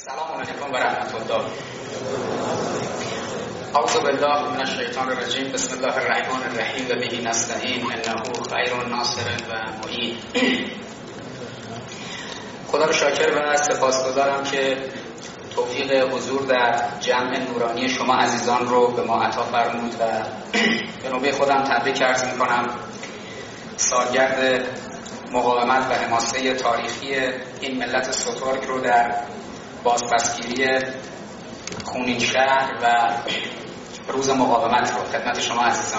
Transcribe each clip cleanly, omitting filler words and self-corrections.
سلام علیکم و رحمت الله. اعوذ بالله من الشیطان الرجیم. بسم الله الرحمن الرحیم و به نستعین انه خیر الناصر و معین. خدا رو شاکر و سپاسگزارم که توفیق حضور در جمع نورانی شما عزیزان رو به ما عطا فرمود و به نوبه خودم تبریک عرض می‌کنم. سالگرد مقاومت و حماسه تاریخی این ملت سترگ رو در بازپسگیری خونین شهر و روز مقاومت رو خدمت شما عزیزان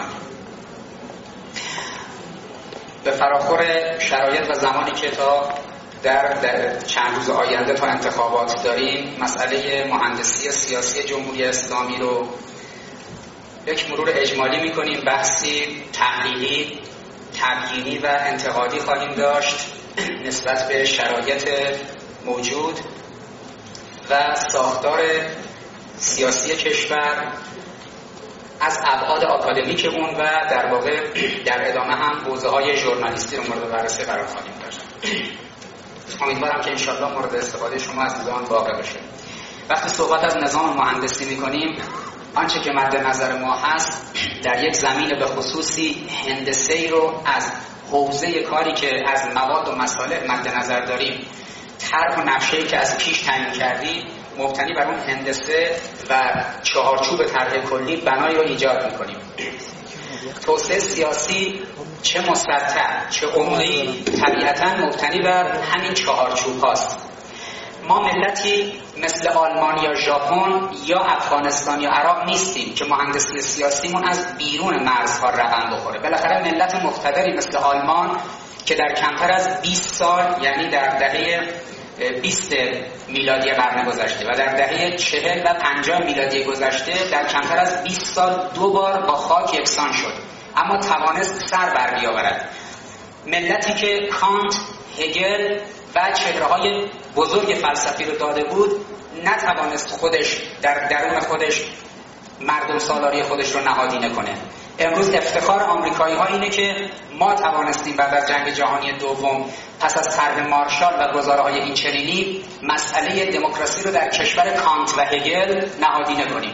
به فراخور شرایط و زمانی که تا در چند روز آینده تا انتخابات داریم، مسئله مهندسی سیاسی جمهوری اسلامی رو یک مرور اجمالی می‌کنیم. بحثی تحلیلی، تبیینی و انتقادی خواهیم داشت نسبت به شرایط موجود و ساختار سیاسی کشور از ابعاد آکادمیک اون و در واقع در ادامه هم حوزه‌های ژورنالیستی رو مورد بررسی قرار خواهیم داشت. امیدوارم که انشالله مورد استفاده شما عزیزان واقع بشه. وقتی صحبت از نظام مهندسی می‌کنیم، آنچه که مد نظر ما هست در یک زمین به خصوصی هندسه‌ای رو از حوزه کاری که از مواد و مصالح مد نظر داریم، طرح و نقشه‌ای که از پیش تعیین کردیم، مبتنی بر اون هندسه و چهارچوب طرح کلی بنایی رو ایجاد می‌کنیم. توسعه سیاسی چه مسطح چه عمقی طبیعتاً مبتنی بر همین چهارچوب هاست. ما ملتی مثل آلمان یا ژاپن یا افغانستان یا عراق نیستیم که مهندسی سیاسیمون از بیرون مرزها رقم بخوره. بالاخره ملت مقتدری مثل آلمان که در کمتر از 20 سال، یعنی در دهه 20 میلادی قرن گذشته و در دهه 40 و 50 میلادی گذشته، در کمتر از 20 سال 2 بار با خاک یکسان شد، اما توانست سر بر بیاورد. ملتی که کانت، هگل و چهره‌های بزرگ فلسفی رو داده بود، نتوانست خودش در درون خودش مردم سالاری خودش رو نهادینه کنه. امروز افتخار آمریکایی‌ها اینه که ما توانستیم بعد از جنگ جهانی دوم پس از طرح مارشال و گزاره‌های اینچنینی مسئله دموکراسی رو در کشور کانت و هگل نهادینه کنیم.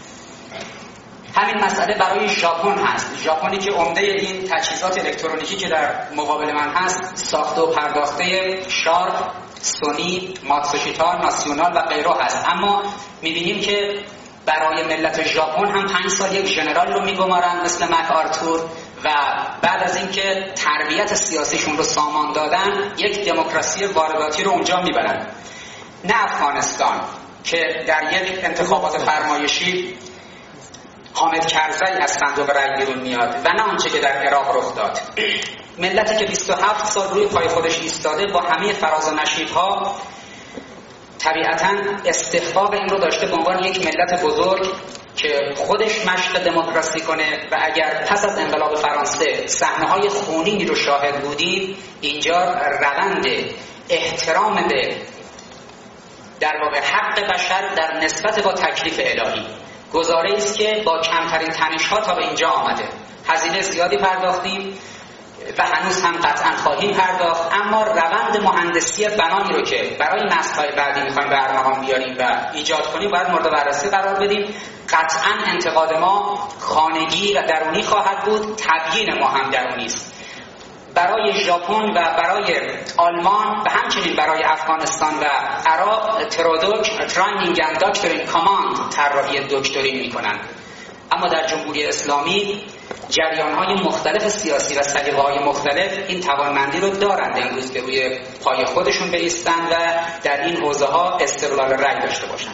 همین مسئله برای ژاپن هست. ژاپنی که عمده این تجهیزات الکترونیکی که در مقابل من هست ساخته و پرداخته شارپ، سونی، ماتسوشیتا، ناسیونال و غیره هست، اما می‌بینیم که برای ملت ژاپن هم 5 سال یک ژنرال رو میگمارن مثل مک آرتور و بعد از اینکه تربیت سیاسیشون رو سامان دادن یک دموکراسی وارداتی رو اونجا میبرن. نه افغانستان که در یک انتخابات فرمایشی حامد کرزی از صندوق رای بیرون میاد و نه آنچه که در عراق رخ داد. ملتی که 27 سال روی پای خودش ایستاده با همه فراز و نشیب‌ها طبیعتاً استحقاق این رو داشته به عنوان یک ملت بزرگ که خودش مشق دموکراسی کنه و اگر پس از انقلاب فرانسه صحنه‌های خونینی رو شاهد بودیم، اینجا روند احترام به در واقع حق بشر در نسبت با تکلیف الهی گزاره‌ای است که با کمترین تنش‌ها تا به اینجا آمده. هزینه زیادی پرداختیم و هنوز هم قطعا خواهیم پرداخت، اما روند مهندسی بنایی رو که برای نسل‌های بعدی می‌خوایم به ارمغان بیاریم و ایجاد کنیم باید مورد بررسی قرار بدیم. قطعا انتقاد ما خانگی و درونی خواهد بود، تبیین ما هم درونی است. برای ژاپن و برای آلمان و همچنین برای افغانستان و عراق تراینینگ اند داکترین کاماند طراحی دکترین می‌کنند، اما در جمهوری اسلامی جریان‌های مختلف سیاسی و سلیقه‌های مختلف این توانمندی رو دارند امروز که روی پای خودشون بایستند و در این حوزه‌ها استقلال رأی داشته باشند.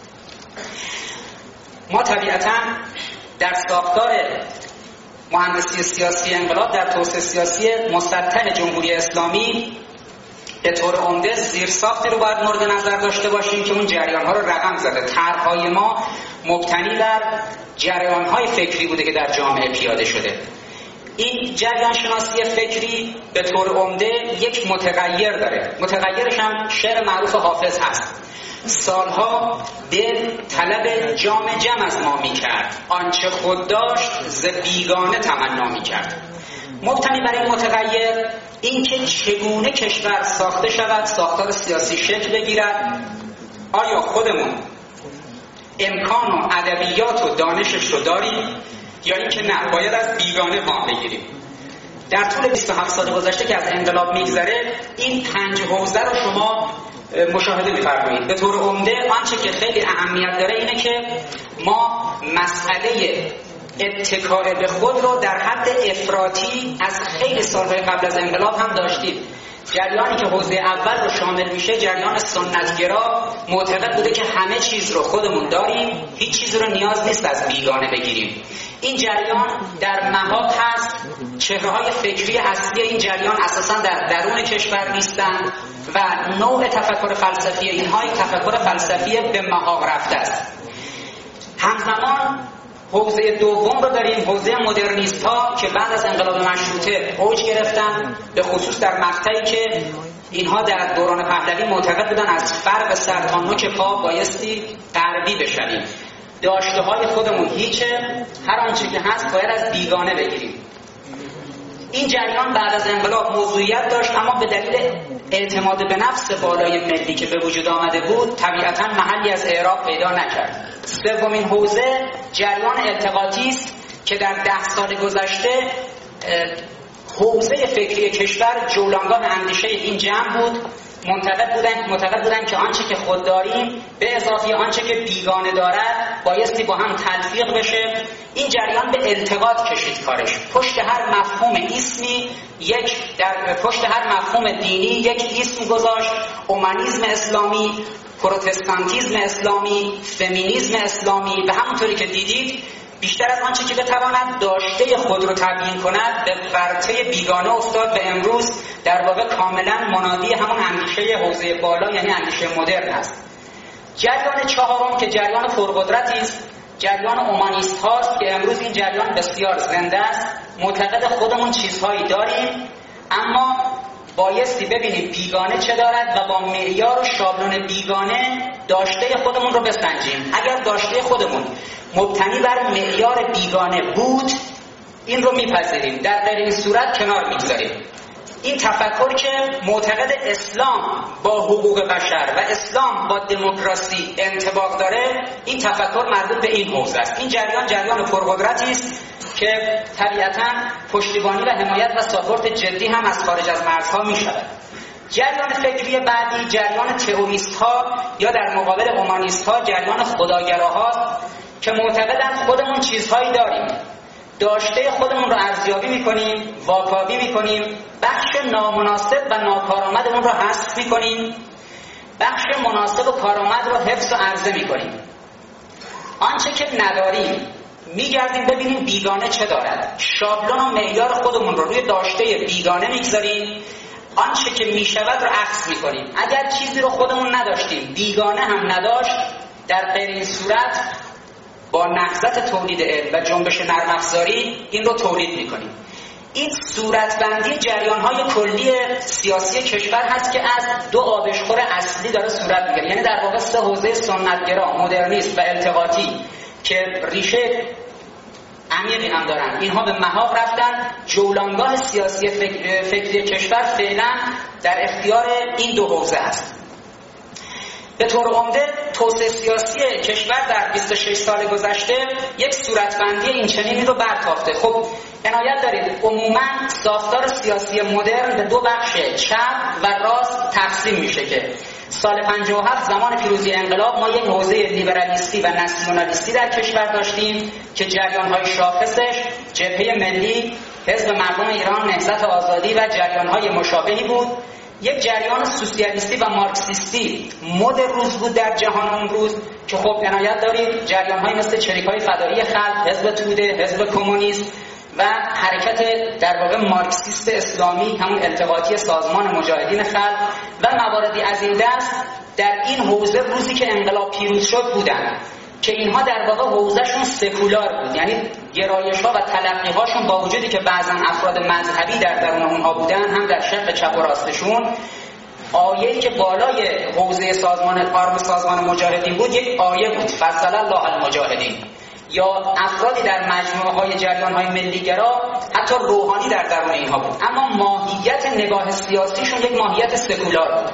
ما طبیعتاً در ساختار مهندسی سیاسی انقلاب در توسعه سیاسی مسطح جمهوری اسلامی به طور عمده زیرساختی رو باید مورد نظر داشته باشیم که اون جریان‌ها رو رقم زده. طرح‌های ما مبتنی بر جریان‌های فکری بوده که در جامعه پیاده شده. این جریان شناسی فکری به طور عمده یک متغیر داره. متغیرش هم شعر معروف حافظ هست: سالها دل طلب جام جم از ما می‌کرد، آنچه خود داشت ز بیگانه تمنا می‌کرد. مبتنی بر این متغیر اینکه چگونه کشور ساخته شود، ساختار سیاسی شکل بگیرد، آیا خودمون امکان و ادبیات و دانشش رو داریم یا اینکه نه باید از بیگانه وام بگیریم؟ در طول 27 سال گذشته که از انقلاب میگذره این 5 حوزه رو شما مشاهده می‌فرمایید. به طور عمده آنچه که خیلی اهمیت داره اینه که ما مسئله اتکاء به خود رو در حد افراطی از خیلی سالهای قبل از انقلاب هم داشتیم. جریانی که حوزه اول رو شامل میشه جریان سنتگرا معتقد بوده که همه چیز رو خودمون داریم، هیچ چیز رو نیاز نیست از بیگانه بگیریم. این جریان در مهاب هست. چهره‌های فکری اصلی این جریان اساساً در درون کشور نیستند و نوع تفکر فلسفی اینها یک تفکر فلسفی به مهاب رفته است. همزمان حوزه دوم رو داریم، حوزه مدرنیست ها که بعد از انقلاب مشروطه اوج گرفتن، به خصوص در مقطعی که اینها در دوران پهلوی معتقد بودن از فرق سر تا نوک پا بایستی غربی بشویم. داشته های خودمون هیچه، هر آنچه که هست باید از بیگانه بگیریم. این جریان بعد از انقلاب موضوعیت داشت، اما به دلیل اعتماد به نفس بالای ملی که به وجود آمده بود طبیعتاً محلی از اعراب پیدا نکرد. سومین حوزه جریان التقاطی است که در 10 سال گذشته حوزه فکری کشور جولانگاه اندیشه این جمع بود. معتقد بودن که آنچه که خود داریم به اضافه آنچه که بیگانه دارد بایستی با هم تلفیق بشه. این جریان به التقاط کشید کارش. پشت هر مفهوم اسمی پشت هر مفهوم دینی یک اسم گذاشت: اومانیسم اسلامی، پروتستانتیسم اسلامی، فمینیسم اسلامی. و همونطوری که دیدید بیشتر از آنچه که بتواند داشته خود رو تبیین کند به ورطه بیگانه افتاد و امروز در واقع کاملا منادی همون اندیشه حوزه بالا یعنی اندیشه مدرن است. جریان چهارم که جریان پرقدرتی است جریان اومانیست هاست که امروز این جریان بسیار زنده است. معتقد خودمون چیزهایی داریم اما بایستی ببینیم بیگانه چه دارد و با معیار و شابلون بیگانه داشته خودمون رو بسنجیم. اگر داشته خودمون مبتنی بر معیار بیگانه بود این رو میپذیریم، در غیر این صورت کنار میگذاریم. این تفکر که معتقد اسلام با حقوق بشر و اسلام با دموکراسی انطباق داره، این تفکر مربوط به این حوزه است. این جریان پرقدرتی است که طبیعتاً پشتیبانی و حمایت و ساپورت جدی هم از خارج از مرزها می شود. جریان فکری بعدی جریان تئوریست ها یا در مقابل اومانیست ها جریان خداگراها که معتقدند خودمون چیزهایی داریم، داشته خودمون رو ارزیابی میکنیم، واکاوی میکنیم، بخش نامناسب و ناکارآمدمون رو حذف میکنیم، بخش مناسب و کارآمد رو حفظ و عرضه میکنیم. آنچه که نداریم میگردیم ببینیم بیگانه چه دارد، شابلون و معیار خودمون رو روی داشته بیگانه میگذاریم، آنچه که میشود رو عکس میکنیم. اگر چیزی رو خودمون نداشتیم بیگانه هم نداشت، در غیر این صورت با نهضت تولید علم و جنبش نرم افزاری این رو تولید میکنیم. این صورتبندی جریان‌های کلی سیاسی کشور هست که از 2 آبشخور اصلی داره صورت میگیره، یعنی در واقع 3 حوزه سنتگرا، مدرنیسم و التقاطی که ریشه عمیقی هم دارن. اینها به مهاب رفتن. جولانگاه سیاسی فکری کشور فعلا در اختیار این 2 حوزه است. به طور عمده توسعه سیاسی کشور در 26 سال گذشته یک صورتبندی این چنینی رو برتافته. خب عنایت دارید عموما ساختار سیاسی مدرن به 2 بخش چپ و راست تقسیم میشه که سال 57 زمان پیروزی انقلاب ما یک حوزه لیبرالیستی و ناسیونالیستی در کشور داشتیم که جریان‌های شاخصش جبهه ملی، حزب مردم ایران، نهضت آزادی و جریان‌های مشابهی بود. یک جریان سوسیالیستی و مارکسیستی مد روز بود در جهان امروز که خب عنایت دارید جریان‌های مثل چریک‌های فدایی خلق، حزب توده، حزب کمونیست و حرکت در واقع مارکسیست اسلامی، همون التقاطی سازمان مجاهدین خلق و مواردی از این دست در این حوزه روزی که انقلاب پیروز شد بودند که اینها در واقع حوزهشون سکولار بود، یعنی گرایش‌ها و تلقی‌هاشون با وجودی که بعضا افراد مذهبی در درون اونها بودن هم در شق چپ و راستشون، آیه‌ای که بالای حوزه سازمان مجاهدین بود یک آیه بود: فضل الله المجاهدین. یا افرادی در مجموعه‌های جریان‌های ملی‌گرا حتی روحانی در درون اینها بود، اما ماهیت نگاه سیاسیشون یک ماهیت سکولار بود.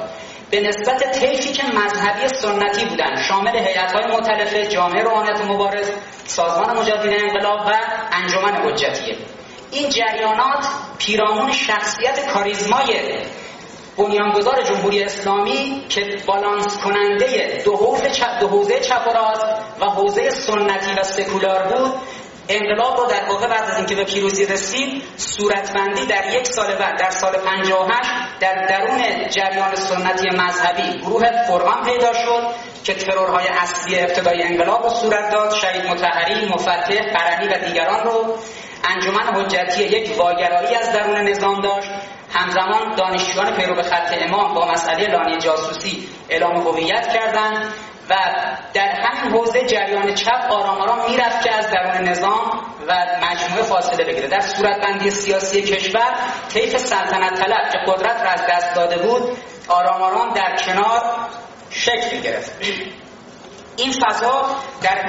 به نسبت طیفی که مذهبی سنتی بودن، شامل هیئت‌های مؤتلفه، جامعه روحانیت مبارز، سازمان مجاهدین انقلاب و انجمن حجتیه. این جریانات پیرامون شخصیت کاریزمای بنیانگذار جمهوری اسلامی که بالانس کننده دو حوزه چپ و راست و حوزه سنتی و سکولار بود، انقلاب رو در واقع بعد از اینکه به پیروزی رسید صورتبندی در یک سال بعد، در سال 58 در درون جریان سنتی مذهبی گروه فرقان پیدا شد که ترورهای اصلی ابتدای انقلاب رو صورت داد. شهید مطهری، مفتح، قرنی و دیگران رو. انجمن حجتی یک واگرایی از درون نظام داشت. همزمان دانشجویان پیرو به خط امام با مسئله لانه جاسوسی اعلام هویت کردند و در همین حوزه جریان چپ آرام آرام میرفت که از درون نظام و مجموعه فاصله بگیره. در صورتبندی سیاسی کشور طیف سلطنت طلب که قدرت را از دست داده بود آرام آرام در کنار شکل گرفت. این فضا در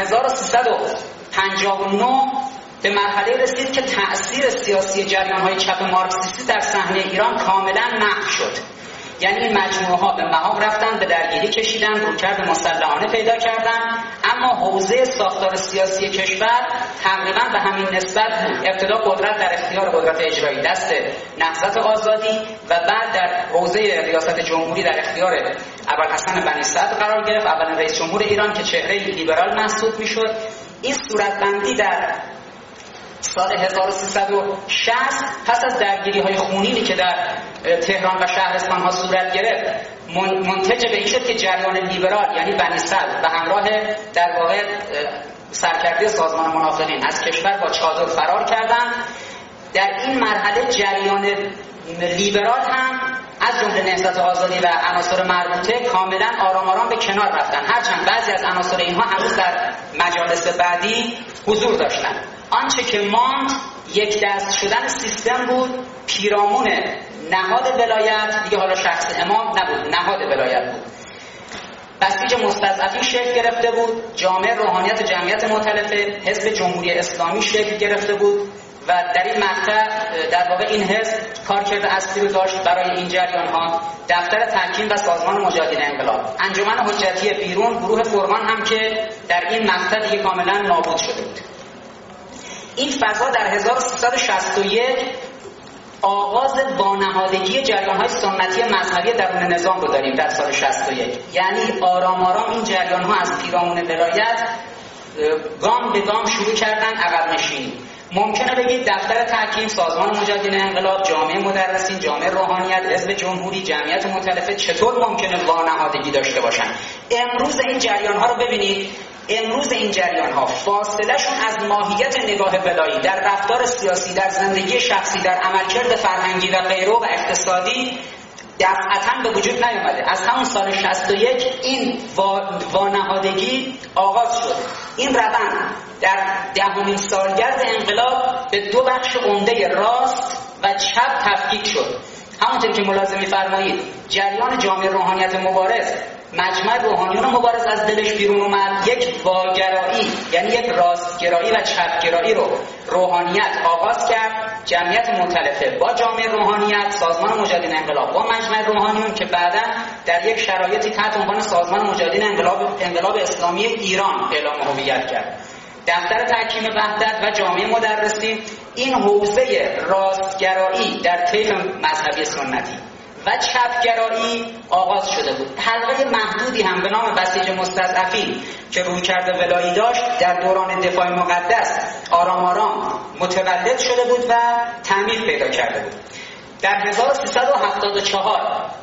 1359 به مرحله رسید که تأثیر سیاسی جریان‌های چپ مارکسیستی در صحنه ایران کاملا محو شد. یعنی این مجموعه‌ها به مهاب رفتن، به درگیری کشیدن، رویکرد مسلحانه پیدا کردن، اما حوزه ساختار سیاسی کشور تقریبا به همین نسبت بود. ابتدا قدرت در اختیار قدرت اجرایی دست نهضت آزادی و بعد در حوزه ریاست جمهوری در اختیار ابوالحسن بنی صدر قرار گرفت، اولین رئیس جمهور ایران که چهره لیبرال محسوب میشد. این صورتبندی در سال 1360 پس از درگیری‌های خونینی که در تهران و شهرستان‌ها صورت گرفت منتج به این شد که جریان لیبرال یعنی بنی صدر و همراه در واقع سرکرده سازمان منافقین از کشور با چادر فرار کردند. در این مرحله جریان لیبرال هم از جمله نهضت آزادی و عناصر مربوطه کاملا آرام آرام به کنار رفتن، هرچند بعضی از عناصر اینها هنوز در مجالس بعدی حضور داشتند. آنچه که ماند یک دست شدن سیستم بود پیرامون نهاد ولایت، دیگه حالا شخص امام نبود، نهاد ولایت بود. بسیج مستضعفین شکل گرفته بود، جامعه روحانیت و جمعیت مؤتلفه، حزب جمهوری اسلامی شکل گرفته بود و در این مقطع در واقع این حزب کارکرد اصلی رو داشت برای این جریان‌ها. دفتر تحکیم و سازمان مجاهدین انقلاب، انجمن حجتی بیرون، گروه فرقان هم که در این مقطع دیگه کاملا نابود شده بود. این فضا در 1361 آغاز بانهادگی جریان‌های سنتی مذهبی درون نظام رو داریم در سال 61. یعنی آرام آرام این جریان‌ها از پیرامون ولایت گام به گام شروع کردن عقب نشینی. ممکنه بگید دفتر تحکیم، سازمان مجاهدین انقلاب، جامعه مدرسین، جامعه روحانیت، حزب جمهوری، جمعیت مؤتلفه چطور ممکنه وانهادگی داشته باشن؟ امروز این جریان‌ها رو ببینید. امروز این جریان‌ها فاصله‌شون از ماهیت نگاه ولایی در رفتار سیاسی، در زندگی شخصی، در عملکرد فرهنگی و غیره و اقتصادی دفعتاً به وجود نیامده. از همون سال 61 این وانهادگی آغاز شد. این روند در 10مین سالگرد انقلاب به دو بخش عمده راست و چپ تفکیک شد. همونطور که ملاحظه می‌فرمایید جریان جامعه روحانیت مبارز، مجمع روحانیون مبارز از دلش بیرون اومد، یک واگرایی یعنی یک راستگرایی و چپگرایی رو روحانیت آغاز کرد. جمعیت مؤتلفه با جامعه روحانیت، سازمان مجاهدین انقلاب با مجمع روحانیون که بعداً در یک شرایطی تحت عنوان سازمان مجاهدین انقلاب اسلامی ایران اعلام هویت کرد. دفتر تحکیم وحدت و جامعه مدرسین، این حوزه راستگرایی در طیف مذهبی سنتی و چپگرایی آغاز شده بود. حلقه محدودی هم به نام بسیج مستضعفین که رویکرد ولایی داشت در دوران دفاع مقدس آرام آرام متولد شده بود و تعمیر پیدا کرده بود. در 1374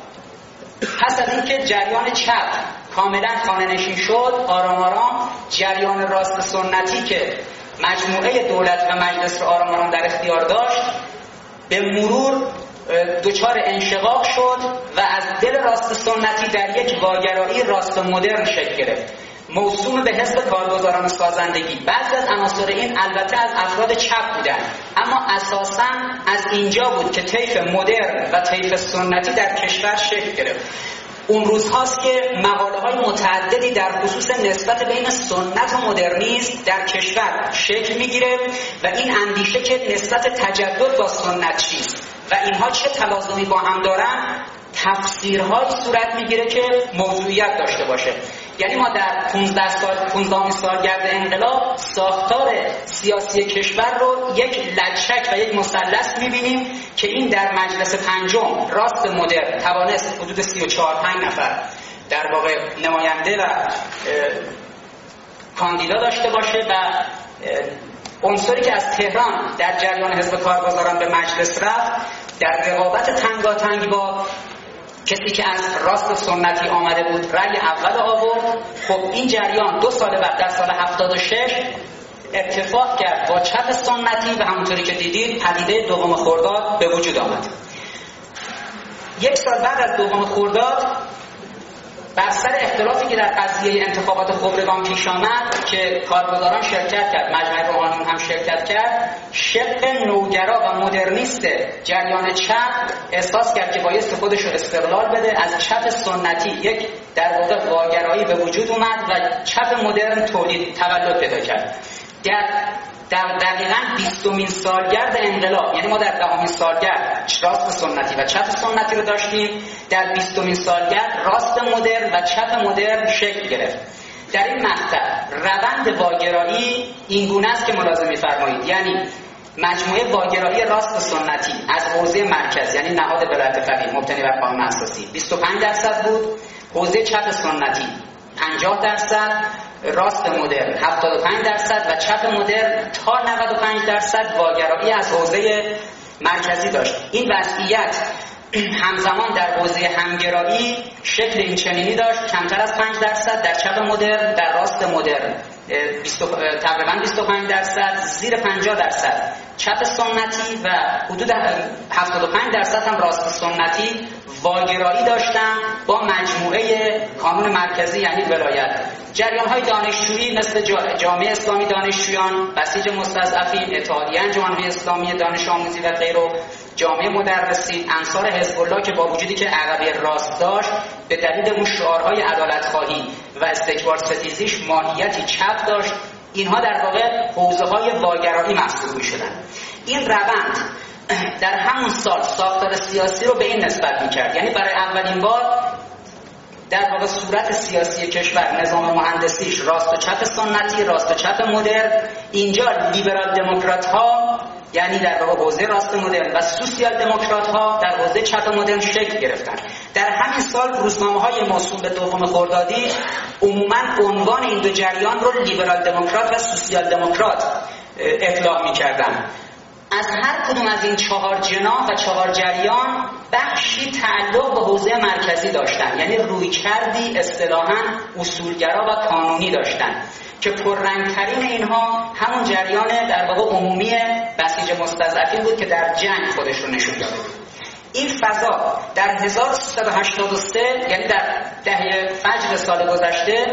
پس از اینکه جریان چپ کاملا خانه‌نشین شد، آرام آرام جریان راست سنتی که مجموعه دولت و مجلس را آرام آرام در اختیار داشت به مرور دچار انشقاق شد و از دل راست سنتی در یک واگرایی راست مدرن شکل گرفت، موسوم به حزب کارگزاران سازندگی. بعضی از عناصر این البته از افراد چپ بودند، اما اساساً از اینجا بود که طیف مدرن و طیف سنتی در کشور شکل گرفت. اون روزهاست که مقاله‌های متعددی در خصوص نسبت بین سنت و مدرنیسم در کشور شکل میگیره و این اندیشه که نسبت تجدد با سنت چیست و اینها چه تلازمی با هم دارن تفسیرهایی صورت میگیره که موضوعیت داشته باشه. یعنی ما در 15 سالگرد انقلاب ساختار سیاسی کشور رو یک لچک و یک مثلث میبینیم که این در مجلس پنجم راست مدرن توانست حدود 34-35 نفر در واقع نماینده و کاندیدا داشته باشه و عنصری که از تهران در جریان حزب کارگزاران به مجلس رفت در رقابت تنگاتنگ با کسی که از راست سنتی آمده بود رأی اول آورد. خب این جریان 2 سال بعد در سال 76 اتفاق کرد با چپ سنتی و همونطوری که دیدید پدیده دوم خرداد به وجود آمد. 1 سال بعد از دوم خرداد بر سر اختلافی که در قضیه انتخابات خبرگان پیش آمد که کارگزاران شرکت کرد، مجمع روحانیون هم شرکت کرد، شق نوگرا و مدرنیست جریان چپ احساس کرد که بایست خودش رو استقلال بده. از چپ سنتی یک در واقع واگرایی به وجود اومد و چپ مدرن تولد پیدا کرد. در دقیقاً 20مین سالگرد انقلاب، یعنی ما در 10مین سالگرد راست سنتی و چپ سنتی رو داشتیم، در 20مین سالگرد راست مدرن و چپ مدرن شکل گرفت. در این مقطع روند واگرایی این گونه است که ملاحظه می‌فرمایید، یعنی مجموعه واگرایی راست سنتی از حوزه مرکز یعنی نهاد ولایت فقیه مبتنی بر قانون اساسی 25% بود، حوزه چپ سنتی 50%، راست مدرن 75% و چپ مدرن تا 95% واگرایی از حوزه مرکزی داشت. این وضعیت همزمان در حوزه همگرایی شکل این چنینی داشت، کمتر از 5% در چپ مدرن، در راست مدرن تقریبا 25%، زیر 50% چپ سنتی و حدود 75% هم راست سنتی واگرایی داشتن با مجموعه کانون مرکزی یعنی ولایت. جریان‌های دانشجویی مثل جامعه اسلامی دانشجویان، بسیج مستضعفین، اتحادیه انجمن‌های اسلامی دانش آموزی و غیره، جامعه مدرسین، انصار حزب الله که با وجودی که عقبه راست داشت به دلیل اون شعارهای عدالت‌خواهی و استکبار ستیزیش ماهیتی چپ داشت، اینها در واقع حوزه‌های واگرایی محسوب می‌شدن. این روند در همون سال ساختار سیاسی رو به این نسبت می‌کرد، یعنی برای اولین بار در واقع صورت سیاسی کشور، نظام مهندسیش راست و چپ سنتی، راست و چپ مدرن، اینجا لیبرال دموکرات ها یعنی در واقع حوزه راست مدرن و سوسیال دموکرات ها در حوزه چپ مدرن شکل گرفتن. در همین سال روزنامه‌های موسوم به دوم خردادی عموماً عنوان این دو جریان رو لیبرال دموکرات و سوسیال دموکرات اطلاق می‌کردند. از هر کدوم از این 4 جناح و 4 جریان بخشی تعلق به حوزه مرکزی داشتن، یعنی رویکردی اصطلاحاً اصولگرا و قانونی داشتن که پررنگترین اینها همون جریان در واقع عمومی بسیج مستضعفین بود که در جنگ خودش رو نشون داده بود. این فضا در 1383 یعنی در دهه فجر سال گذشته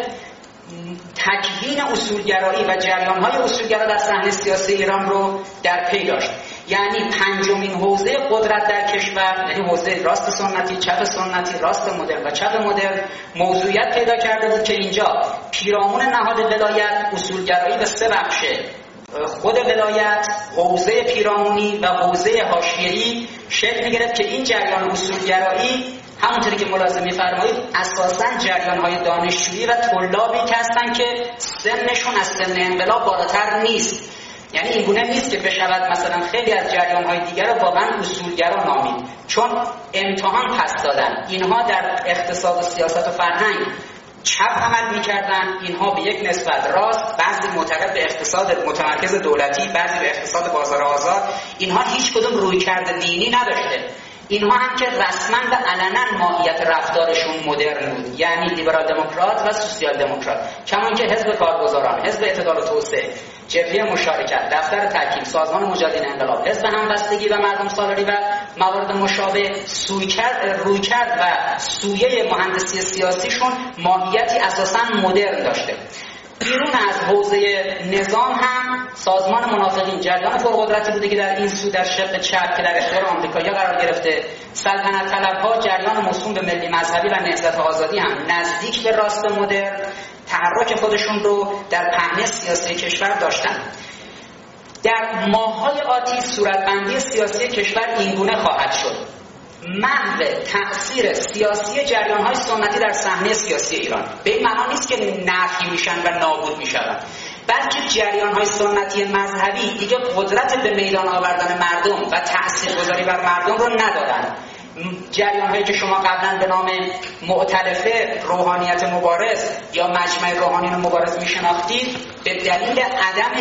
تکوین اصولگرایی و جریان‌های اصولگرا در صحنه سیاسی ایران رو در پی داشت. یعنی 5مین حوزه قدرت در کشور، یعنی حوزه راست سنتی، چپ سنتی، راست مدرن و چپ مدرن موضوعیت پیدا کرده بود که اینجا پیرامون نهاد ولایت اصولگرایی به 3 بخشه: خود ولایت، حوزه پیرامونی و حوزه حاشیه‌ای شکل می‌گرفت که این جریان اصولگرایی همونطوری که ملاحظه می‌فرمایید اساساً جریان‌های دانشجویی و طلابی که هستن که سنشون از سن انقلاب بالاتر نیست. یعنی این گونه نیست که بشود مثلا خیلی از جریان‌های دیگر رو واقعاً اصولگرا نامید، چون امتحان پس دادن. اینها در اقتصاد و سیاست و فرهنگ چپ عمل می‌کردن، اینها به یک نسبت راست، بعضی معتقد به اقتصاد متمرکز دولتی، بعضی به اقتصاد بازار آزاد. اینها هیچ کدوم رویکرد دینی نداشته. اینها هم که رسما و علنا ماهیت رفتارشون مدرن بود، یعنی لیبرال دموکرات و سوسیال دموکرات، کمان که حزب کارگزاران، حزب اعتدال و توسعه، جبهه مشارکت، دفتر تحکیم، سازمان مجاهدین انقلاب، حزب همبستگی و مردم سالاری و موارد مشابه رویکرد و سویه مهندسی سیاسیشون ماهیتی اساساً مدرن داشته. بیرون از حوزه نظام هم سازمان منافقین جریان پرقدرتی بوده که در این سو در شق چپ که در اختیار آمریکایی‌ها قرار گرفته. سلطنت طلب‌ها جریان موسوم به ملی مذهبی و نهضت آزادی هم نزدیک به راست مدرن تحرک خودشون رو در پهنه سیاسی کشور داشتن. در ماه‌های آتی صورتبندی سیاسی کشور اینگونه خواهد شد: محو تأثیر سیاسی جریان‌های سنتی در صحنه سیاسی ایران. به این معنا نیست که نفی میشن و نابود میشن، بلکه جریان‌های سنتی مذهبی دیگه قدرت به میدان آوردن مردم و تأثیرگذاری بر مردم رو ندارن. جریان‌هایی که شما قبلا به نام مؤتلفه روحانیت مبارز یا مجمع روحانیون مبارز میشناختید، به دلیل عدم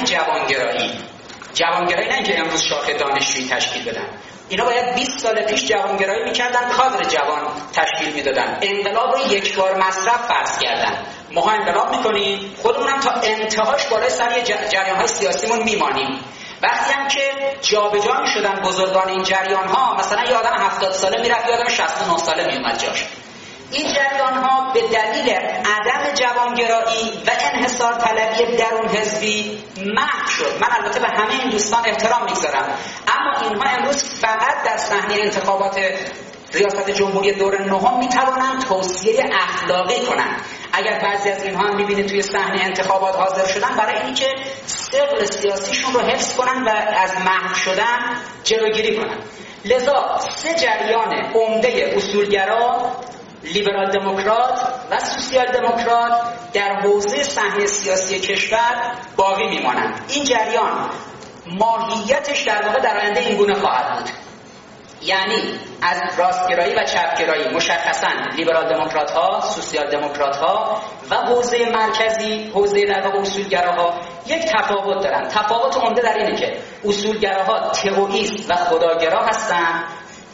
جوانگرایی نه که امروز شاخه دانشجویی تشکیل بدن، اینا باید 20 سال پیش جوانگرایی میکردن، کادر جوان تشکیل میدادن، انقلاب رو یک بار مصرف فرض کردن. ما انقلاب میکنیم، خودمونم تا انتهاش بالای سر جریان‌های سیاسیمون میمانیم. وقتی هم که جابجا میشدن بزرگان این جریان‌ها، مثلا یه آدم 70 ساله میرفت، یه آدم 69 ساله میومد جاش. این جریان‌ها به دلیل عدم جوانگرایی و انحصار طلبی درون حزبی محو شد. من البته به همه این دوستان احترام میگذارم، اما اینها امروز فقط در صحنه انتخابات ریاست جمهوری دور نهم میتوانند توصیه اخلاقی کنند. اگر بعضی از اینها هم میبینید توی صحنه انتخابات حاضر شدن، برای اینکه ثقل سیاسیشون رو حفظ کنن و از محو شدن جلوگیری کنن. لذا سه جریان عمده اصولگرا، لیبرال دموکرات و سوسیال دموکرات در حوزه صحنه سیاسی کشور باقی میمانند. این جریان ماهیتش در واقع در آینده این گونه خواهد بود، یعنی از راستگرایی و چپگرایی مشخصاً لیبرال دموکرات ها، سوسیال دموکرات ها و حوزه مرکزی، حوزه در واقع اصولگراها یک تفاوت دارن. تفاوت عمده در اینه که اصولگراها تئوئیست و خداگرا هستند،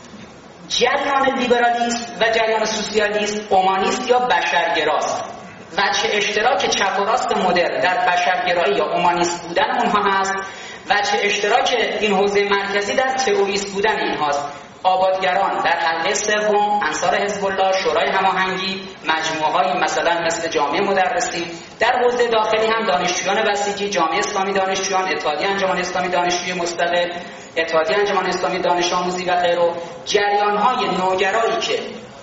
جریان لیبرالیست و جریان سوسیالیست اومانیست یا بشرگراست. وجه اشتراک چپ و راست مدرن در بشرگرایی یا اومانیست بودن اونها هست، وجه اشتراک این حوزه مرکزی در تئوریست بودن اینهاست. آبادگران در حلقه سوم، انصار حزب الله، شورای هماهنگی، مجموعه‌های مثلا مثل جامعه مدرسین، در حوزه داخلی هم دانشجویان بسیجی، جامعه اسلامی دانشجویان، اتحادیه انجمن اسلامی دانشجوی مستقل، اتحادیه انجمن اسلامی دانش آموزی و غیره، جریان‌های نوگرایی که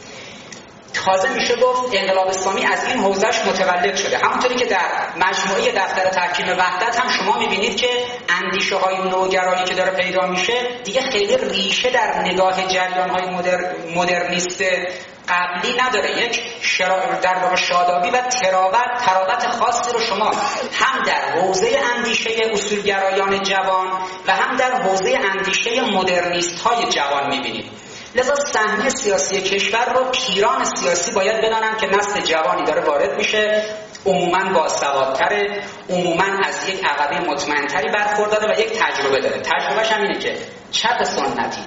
تازه میشه گفت انقلاب اسلامی از این حوزهش متولد شده. همونطوری که در مجموعه دفتر تحکیم وحدت هم شما میبینید که اندیشه های نوگرایی که داره پیدا میشه دیگه خیلی ریشه در نگاه جریان های مدرنیست قبلی نداره. یک در واقع شادابی و تراوت خاصی رو شما هم در حوزه اندیشه اصولگرایان جوان و هم در حوزه اندیشه مدرنیست های جوان میبینید. لذا صحنه سیاسی کشور رو پیران سیاسی باید بدانن که نسل جوانی داره وارد میشه، عموماً باسوادتره، عموماً از یک عقبه مطمئن‌تری برخورداره و یک تجربه داره. تجربهش هم اینه که چپ سنتی،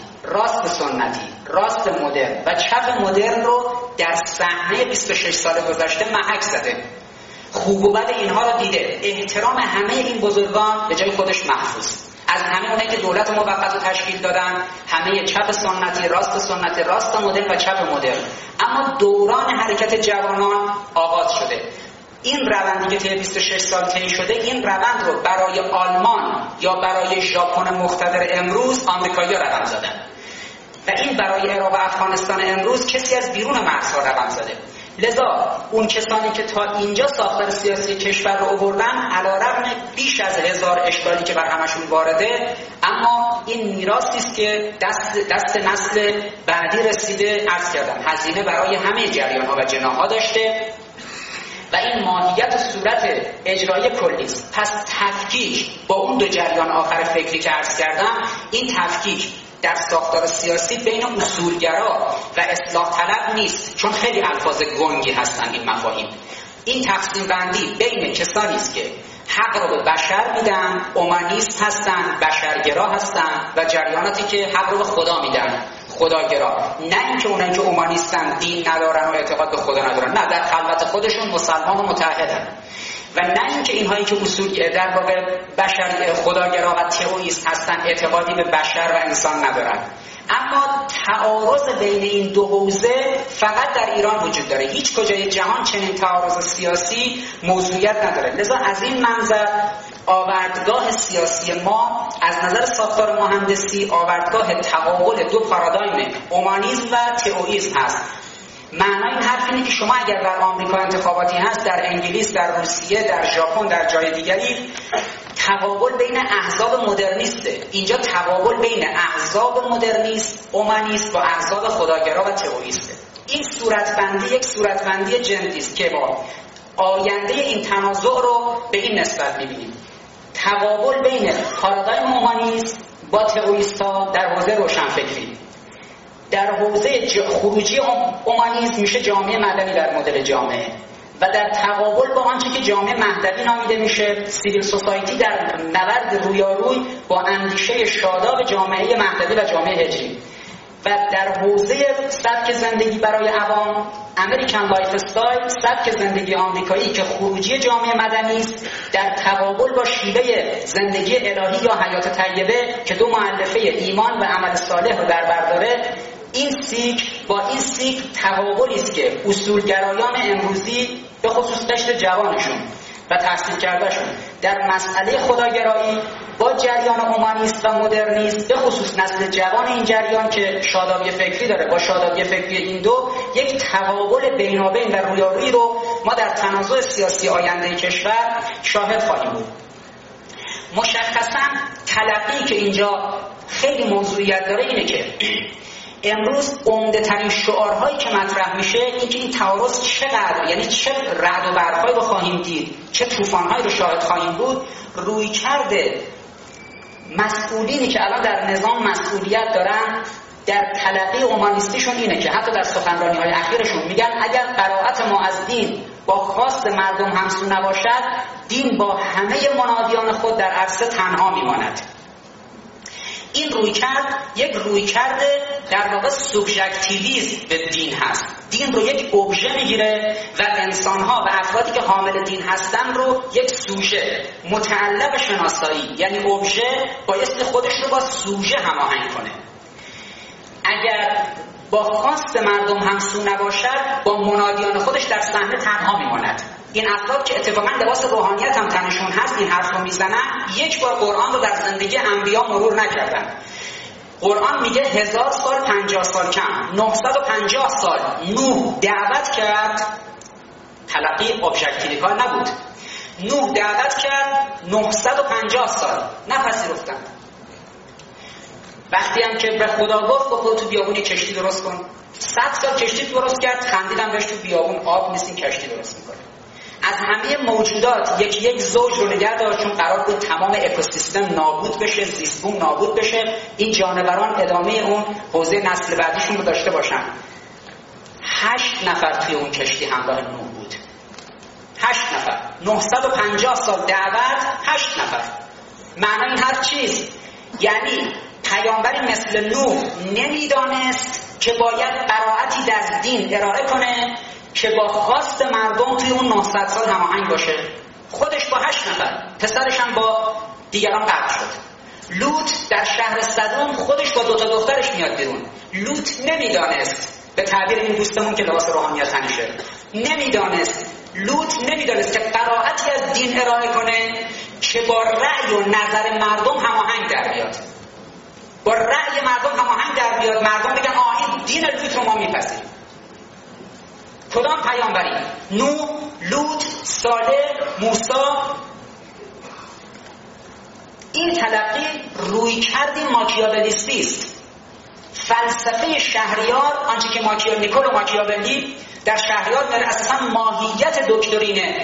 راست مدرن و چپ مدرن رو در صحنه 26 سال گذشته محک زده. خوب و بد اینها رو دیده. احترام همه این بزرگان به جای خودش محفوظ. از همه اونایی که دولت موقت رو تشکیل دادن، همه چپ سنتی، راست مدرن و چپ مدرن. اما دوران حرکت جوانان آغاز شده. این روندی که طی 26 سال طی شده، این روند رو برای آلمان یا برای ژاپن مقتدر امروز آمریکایی‌ها رقم زدن و این برای عراق و افغانستان امروز کسی از بیرون مرزها رقم زده. لذا اون کسانی که تا اینجا ساختار سیاسی کشور رو آوردن، علیرغم بیش از 1000 اشکالی که بر همشون وارده، اما این میراثی است که دست نسل بعدی رسیده. عرض کردم هزینه برای همه جریان‌ها و جناح‌ها داشته و این ماهیت و صورت اجرایی کلی است. پس تفکیک با اون دو جریان آخر فکری که عرض کردم، این تفکیک در ساختار سیاسی بین اصولگرا و اصلاح طلب نیست، چون خیلی الفاظ گنگی هستن این مفاهیم. این تقسیم بندی بین کسانی است که حق رو به بشر میدن، اومانیست هستن، بشرگرا هستن، و جریاناتی که حق رو به خدا میدن، خداگرا. نه اینکه اونایی که اومانیستن دین ندارن و اعتقاد به خدا ندارن، نه، در خلوت خودشون مسلمان و متحدن. و نه اینکه اینهایی که اصول در واقع بشر خداگرا و تئوئیست هستن اعتقادی به بشر و انسان ندارن. اما تعارض بین این دو حوزه فقط در ایران وجود داره. هیچ کجای جهان چنین تعارض سیاسی موضوعیت نداره. لذا از این منظر آوردگاه سیاسی ما از نظر ساختار مهندسی آوردگاه تقابل دو پارادایم اومانیسم و تئوئیسم هست. معنای این حرف اینه که شما اگر در آمریکا انتخاباتی هست، در انگلیس، در روسیه، در ژاپن، در جای دیگری، تقابل بین احزاب مدرنیسته. اینجا تقابل بین احزاب مدرنیست، اومانیست با احزاب خداگرا و تئوریسته. این صورتبندی یک صورتبندی جدی است که با آینده این تنازع رو به این نسبت می‌بینیم. تقابل بین پارادایم اومانیست با تئوریست‌ها در حوزه روشنفکری. در حوزه خروجی اومانیسم میشه جامعه مدنی در مدل جامعه و در تقابل با آنچه که جامعه مهدوی نامیده میشه سیویل سوسایتی در نبرد رویاروی با اندیشه شاداب جامعه مهدوی و جامعه هجری. و در حوزه سبک زندگی برای عوام امریکن لایف استایل، سبک زندگی آمریکایی که خروجی جامعه مدنی است در تقابل با شیوه زندگی الهی یا حیات طیبه که دو مؤلفه ایمان و عمل صالح رو در بر داره. این سیک با این سیک تقابلی است که اصولگرایان امروزی به خصوص قشر جوانشون و تحصیل کردهشون در مسئله خداگرایی با جریان اومانیست و مدرنیست، به خصوص نسل جوان این جریان که شادابی فکری داره با شادابی فکری این دو، یک تقابل بینابین و رویارویی رو ما در تنازع سیاسی آینده کشور شاهد خواهیم بود. مشخصاً تلقی که اینجا خیلی موضوعیت داره اینه که امروز عمده ترین شعارهایی که مطرح میشه این که این تعارض چقدر، یعنی چه رعد و برق‌هایی رو خواهیم دید، چه طوفان‌هایی رو شاهد خواهیم بود. روی کرده مسئولینی که الان در نظام مسئولیت دارن در تلقی اومانیستیشون اینه که حتی در سخنرانی‌های اخیرشون میگن اگر قرائت ما از دین با خواست مردم همسو نباشد، دین با همه منادیان خود در عرصه تنها میماند. این رویکرد یک رویکرد در واقع سوبژکتیویسم به دین هست. دین رو یک ابژه میگیره و انسان‌ها و افرادی که حامل دین هستن رو یک سوژه متعلق شناسایی، یعنی ابژه بایستی خودش رو با سوژه هماهنگ کنه. اگر با خواست مردم همسو نباشد، با منادیان خودش در صحنه تنها میماند. این افراد که اتفاقا لباس روحانیت هم تنشون هست این حرف رو میزنن، یک بار قرآن رو در زندگی انبیا مرور نکردن. قرآن میگه 1000 سال 50 سال کم، 950 سال نوح دعوت کرد، تلقی ابژکتیو کار نبود. نوح دعوت کرد 950 سال نپذیرفتن. وقتی هم که به خدا گفت خودت تو بیابونی کشتی درست کن، 100 سال کشتی درست کرد، خندیدم بهش تو بیابون آب نیست این کشتی درست میکنه. از همه موجودات یک زوج رو نگه داشت چون قرار بود تمام اکوسیستم نابود بشه، زیست بوم نابود بشه، این جانوران ادامه اون حوزه نسل بعدیشون رو داشته باشن. 8 نفر توی اون کشتی همراه نوح بود. 8 نفر، 950 سال دعوت، 8 نفر. معنی این هر چیز یعنی پیامبری مثل نوح نمیدانست که باید قرائتی در دین ارائه کنه که با خواست مردم توی اون 900 سال هماهنگ باشه. خودش با 8 نفر، پسرش هم با دیگران غرق شد. لوط در شهر سدوم خودش با 2 تا دخترش میاد بیرون. لوط نمیدانست، به تعبیر این دوستمون که لباس روحانیت تنشه، لوط نمیدانست که قرائتی از دین ارائه کنه که با رأی و نظر مردم هماهنگ در بیاد. با رأی مردم هماهنگ در بیاد، مردم بگن این دین لوط رو ما میپذیریم. کدام پیامبری؟ نوح، لوط، صالح، موسی. این تلقی روی کردی ماکیاولیستی است. فلسفه شهریار، آنچه که نیکولو ماکیاولی در شهریار در اساسا ماهیت دکترینه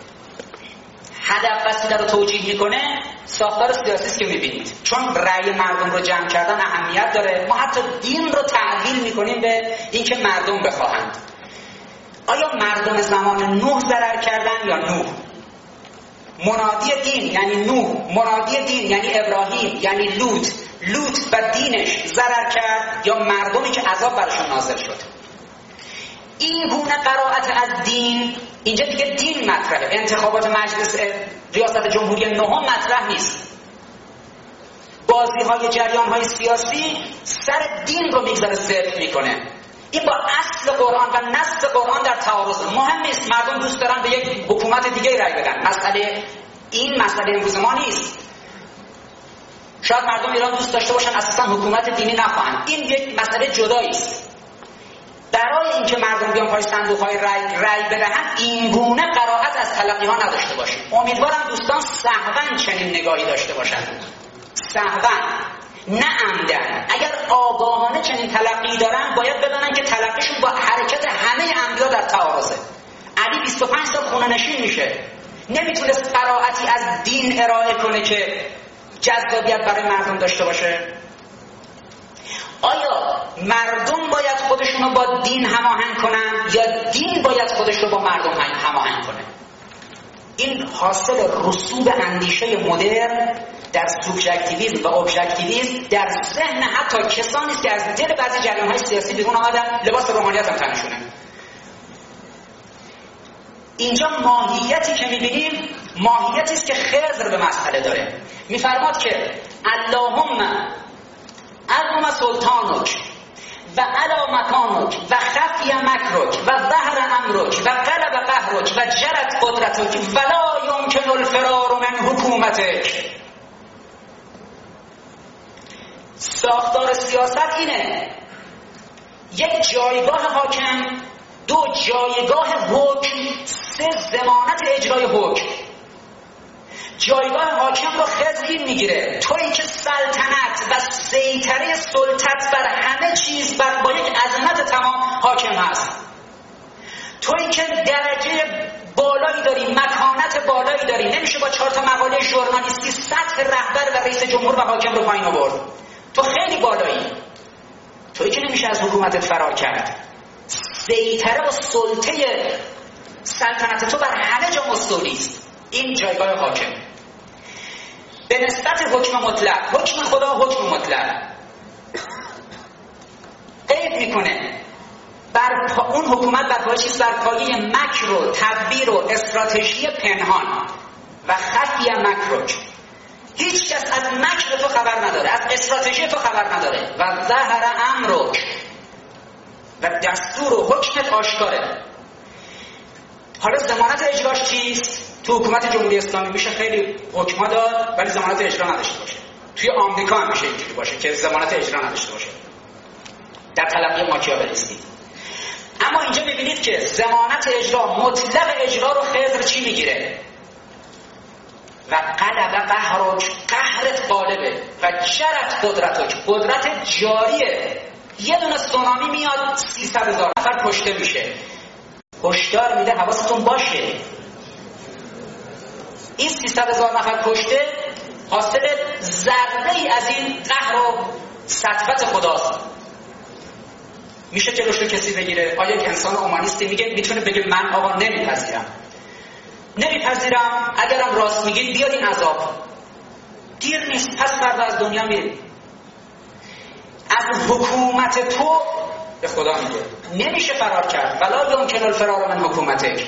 هدف وسیله رو توجیه میکنه، ساختار سیاسی است که میبینید. چون رأی مردم رو جمع کردن اهمیت داره، ما حتی دین رو تعویل میکنیم به اینکه مردم بخواهند. آیا مردم زمان نوح ضرر کردن یا نوح؟ منادی دین یعنی نوح، منادی دین یعنی ابراهیم، یعنی لوط و دینش ضرر کرد یا مردمی که عذاب برشون نازل شد؟ این گونه قرائت از دین، اینجا دیگه دین مطرحه. انتخابات مجلس ریاست جمهوری نهم مطرح نیست. بازی‌های جریان‌های سیاسی سر دین رو میگذاره صرف میکنه. این با اصل قرآن و نص قرآن در تعارض. مهم نیست مردم دوست دارن به یک حکومت دیگه رأی بدن، مسئله امروز ما نیست. شاید مردم ایران دوست داشته باشن اساسا حکومت دینی نخواهند، این یک مسئله جدایی است. برای اینکه مردم بیان پای صندوق‌های رای بدهن این گونه قرائت از تلقی‌ها نداشته باشید. امیدوارم دوستان سهواً چنین نگاهی داشته باشند. سهواً، نه عمدن. اگر آگاهانه چنین تلقی دارن باید بدانن که تلقیشون با حرکت همه انبیا در تعارضه. علی 25 سال خونه‌نشین میشه، نمیتونست قرائتی از دین ارائه کنه که جذابیت برای مردم داشته باشه. آیا مردم باید خودشون رو با دین هماهنگ کنن یا دین باید خودش رو با مردم هماهنگ کنه؟ این حاصل رسوب اندیشه مدرن در سوبژکتیویسم و ابژکتیویسم در ذهن حتی کسانی است که از دل بعضی جریان‌های سیاسی بیرون آمدن، لباس روحانیت هم تنشونه. اینجا ماهیتی که می‌بینیم ماهیتی است که خضر به مسئله داره. می‌فرماد که اللهم عظم سلطانک و علی مکانک و خفی مکرک و ظهر امرک و غلب قهرک و جرت قدرتک ولا یمکن الفرار من حکومتک. ساختار سیاست اینه: یک جایگاه حاکم، دو جایگاه حکم، سه ضمانت اجرای حکم. جایگاه حاکم رو خضر میگیره، تویی که سلطنت و سیطره سلطت بر همه چیز با یک عظمت تمام حاکم هست، تویی که درجه بالایی داری، مکانت بالایی داری، نمیشه با 4 تا مقاله ژورنالیستی سطح رهبر و رئیس جمهور و حاکم رو پایین آورد. تو خیلی بالایی، تویی که نمیشه از حکومتت فرار کرد. سیطره و سلطه سلطنت تو بر همه جا مستولی است. این جایگاه حاکم. به نسبت حکم مطلق، حکم خدا حکم مطلق قید میکنه اون حکومت بر پایه چیست؟ بر پایه مکر و تدبیر و استراتژی پنهان و خفی مکرک. هیچ کس از مکر تو خبر نداره، از استراتژی تو خبر نداره. و ظهر امرک و دستور و حکمت آشکاره. حالا ضمانت اجراش چیست؟ تو حکومت جمهوری اسلامی میشه خیلی حکما داد ولی ضمانت اجرا نداشته باشه. توی آمریکا هم میشه اینجوری باشه که ضمانت اجرا نداشته باشه در تلقی ماکیاولیستی. اما اینجا میبینید که ضمانت اجرا، مطلق اجرا رو خضر چی میگیره؟ و قلب قهرک، قهرت غالبه، و جرت قدرتک، قدرت جاریه. یه دونه سونامی میاد 300,000 نفر کشته میشه، هشدار میده حواستون باشه این 300,000 نفر کشته حاصل ضربه ای از این قهر و سطوت خداست. میشه جلوش رو کسی بگیره؟ آیا یک انسان اومانیستی میتونه بگه من آقا نمیپذیرم اگرم راست میگید بیاد این عذاب؟ دیر نیست، پس فردا از دنیا میریم. از حکومت تو به خدا میگه نمیشه فرار کرد. ولا یمکن الفرار من حکومتک.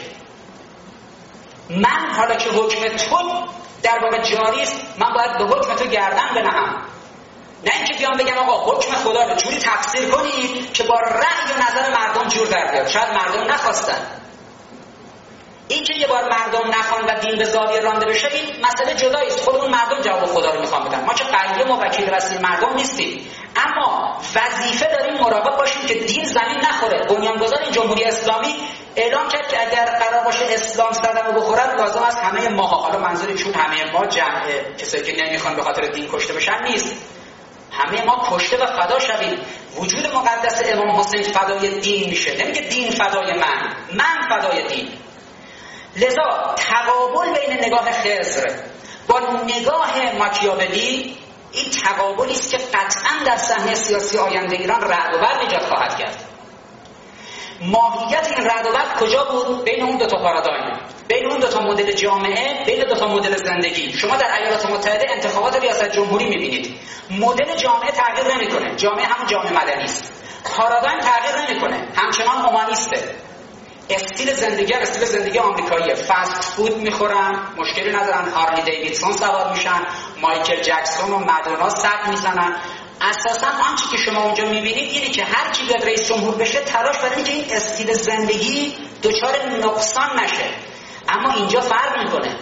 من حالا که حکم تو در واقع جاری است، من باید به حکم تو گردن بنهم، نه اینکه بیان بگم آقا حکم خدا رو جوری تفسیر کنید که با رأی و نظر مردم جور در بیاد. شاید مردم نخواستن. این که یه بار مردم نخوان و دین به زاویه رانده بشه این مسئله جدایی است. خود اون مردم جواب خدا رو میخوان بدن. ما که قیم و وکیل رسمی مردم نیستیم، اما وظیفه داریم مراقب باشیم که دین زمین نخوره. بنیانگذار این جمهوری اسلامی اعلام کرد که اگر قرار باشه اسلام صدمه بخوره لازم است همه ما، حالا منظور چون همه ما جمع کسایی که نمیخوان به خاطر دین کشته بشن نیست، همه ما کشته و فدا شویم. وجود مقدس امام حسین فدای دین میشه، نمیگه دین فدای من فدای دین. لذا تقابل بین نگاه خضر با نگاه ماکیاولی این تقابلی است که قطعا در صحنه سیاسی آینده ایران رعد و برق ایجاد خواهد کرد. ماهیت این رعد و برق کجا بود؟ بین اون 2 تا پارادایم، بین اون 2 تا مدل جامعه، بین 2 تا مدل زندگی. شما در ایالات متحده انتخابات ریاست جمهوری می‌بینید، مدل جامعه تغییر نمی‌کنه، جامعه همون جامعه مدنی است. پارادایم تغییر نمی‌کنه، همچنان هومانیسته. استیل زندگی آمریکاییه. فست فود میخورن، مشکلی ندارن، هارلی دیویدسون سوار میشن، مایکل جکسون و مادونا سگ میزنن. اساسا آنچه که شما اونجا میبینید اینه که هر کی بیاد رئیس جمهور بشه تلاش برای اینه که این استیل زندگی دچار نقصان نشه. اما اینجا فرق میکنه.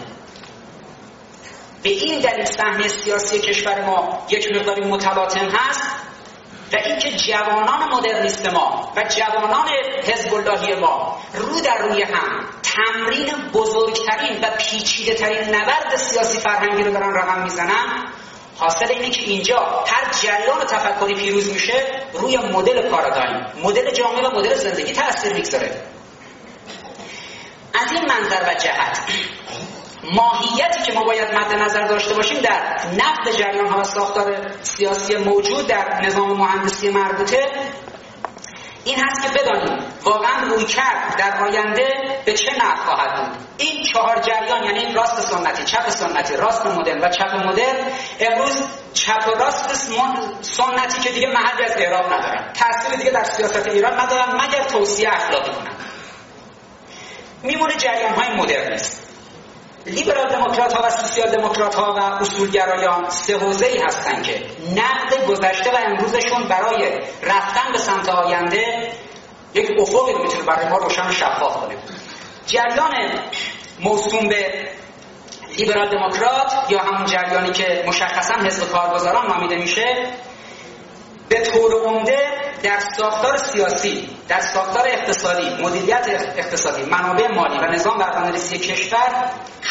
به این دلیل صحنه سیاسی کشور ما یک مقداری متلاطم هست و اینکه جوانان مدرنیست ما و جوانان حزب اللهی ما رو در روی هم تمرین بزرگترین و پیچیده ترین نبرد سیاسی فرهنگی رو دارن رقم میزنن، حاصل اینه که اینجا هر جریان تفکری پیروز میشه روی مدل پارادایم، مدل جامعه و مدل زندگی تأثیر میگذاره. از این منظر و جهت ماهیتی که ما باید مد نظر داشته باشیم در نقد جریان‌ها و ساختار سیاسی موجود در نظام مهندسی مربوطه این هست که بدانیم واقعا رویکرد در آینده به چه نحو خواهد بود. این 4 جریان، یعنی راست سنتی، چپ سنتی، راست مدرن و چپ مدرن، امروز چپ و راست سنتی که دیگه محلی از اعراب ندارن، تأثیر دیگه در سیاست ایران ندارن مگر توصیه اخلاقی کنن. میمونه جریان‌های مدرنیست. لیبرال دموکرات ها و سوسیال دموکرات ها و اصولگرایان 3 حوزه‌ای هستن که نقد گذشته و امروزشون برای رفتن به سمت آینده یک افقی رو میتونه برای ما روشن و شفاف کنه. جریان موسوم به لیبرال دموکرات یا همون جریانی که مشخصا حزب کارگزاران نامیده میشه، به طور عمده در ساختار سیاسی، در ساختار اقتصادی، مدیریت اقتصادی، منابع مالی و نظام برنامه‌ریزی کشور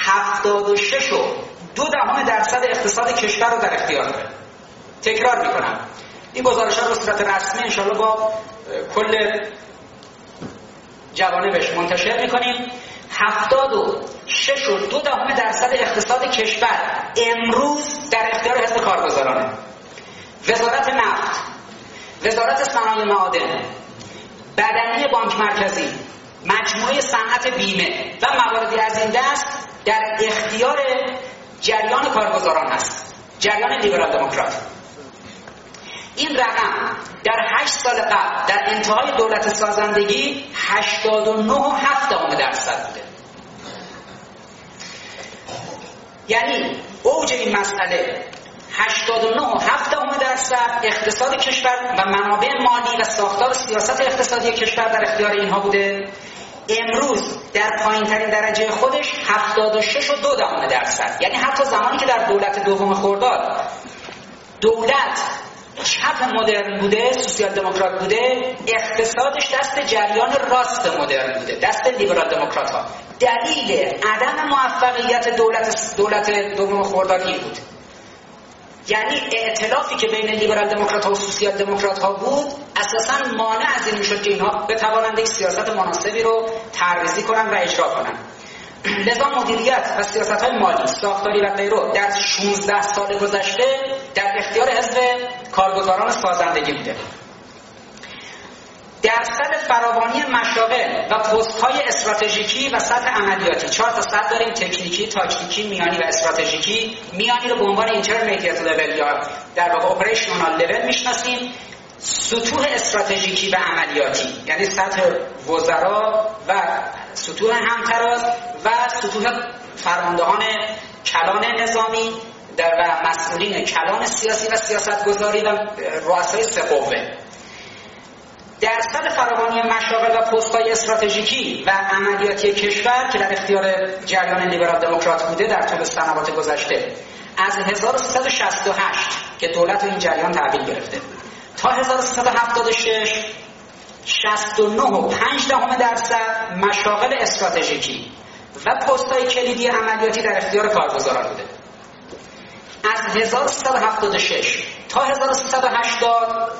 76.2% اقتصاد کشور رو در اختیار داره. تکرار میکنم، این گزارش‌ها رو به صورت رسمی انشاءالله با کل جوانبش منتشر میکنیم. 76.2% اقتصاد کشور امروز در اختیار حزب کارگزارانه. وزارت نفت، وزارت صنایع معادن، بدنی بانک مرکزی، مجموعه صنعت بیمه و مواردی از این دست در اختیار جریان کارگزاران هست، جریان لیبرال دموکرات. این رقم در 8 سال قبل در انتهای دولت سازندگی 89.7% بوده. یعنی اوج این مسئله 89.7% اقتصاد کشور و منابع مالی و ساختار سیاست اقتصادی کشور در اختیار اینها بوده. امروز در پایین ترین درجه خودش 76.2%. یعنی حتی زمانی که در دولت دوم خرداد دولت چپ مدرن بوده، سوسیال دموکرات بوده، اقتصادش دست جریان راست مدرن بوده، دست لیبرال دموکرات ها. دلیل عدم موفقیت دولت دوم خرداد این بود. یعنی ائتلافی که بین لیبرال دموکرات ها و سوسیال دموکرات ها بود اساساً مانع از این میشد که اینها بتوانند یک سیاست مناسبی رو طرح‌ریزی کنن و اجرا کنن. لذا مدیریت و سیاست‌های مالی، ساختاری و غیره در 16 سال گذشته در اختیار حزب کارگزاران سازندگی بوده. درصد فراوانی مشاغل و پست‌های استراتژیکی و سطح عملیاتی، 4 تا سطح داریم: تکنیکی، تاکتیکی، میانی و استراتژیکی. میانی رو به عنوان اینترمدیت لول یا در واقع اپریشنال لول میشناسیم. سطوح استراتژیکی و عملیاتی یعنی سطح وزرا و سطوح همتراز و سطوح فرماندهان کلان نظامی و مسئولین کلان سیاسی و سیاستگذاری و رؤسای 3 قوه. درصد فراوانی مشاغل و پست‌های استراتژیکی و عملیاتی کشور که در اختیار جریان لیبرال دموکرات بوده در طول سنوات گذشته از 1368 که دولت این جریان تحویل گرفته تا 1376 69.5% مشاغل استراتژیکی و پست‌های کلیدی عملیاتی در اختیار کارگزاران بوده. از 1376 تا 1380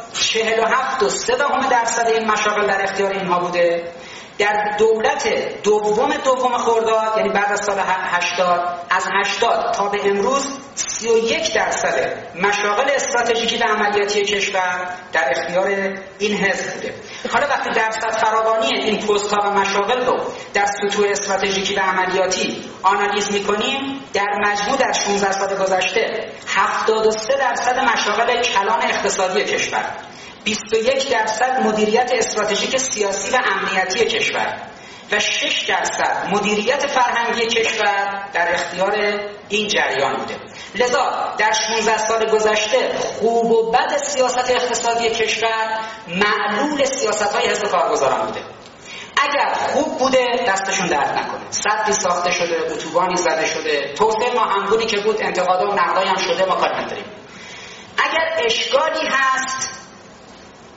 47.3% این مشاغل در اختیار اینها بوده. در دولت دوم خرداد یعنی بعد از سال 80 از 80 تا به امروز 31% مشاغل استراتژیکی و عملیاتی کشور در اختیار این حزب بوده. حالا وقتی درصد فراوانی این پست‌ها و مشاغل رو در سطوح استراتژیکی و عملیاتی آنالیز می‌کنیم، در مجموع در 16 سال گذشته 73% مشاغل کلان اقتصادی کشور، 21% مدیریت استراتژیک سیاسی و امنیتی کشور و 6% مدیریت فرهنگی کشور در اختیار این جریان بوده. لذا در 16 سال گذشته خوب و بد سیاست اقتصادی کشور معلول سیاست‌های حزب کارگزاران بوده. اگر خوب بوده دستشون درد نکنه، سدی ساخته شده، اتوبانی زده شده، توسعه ناهمگونی که بود انتقادا و نقدایی هم شده، ما کاری نداریم. اگر اشکالی هست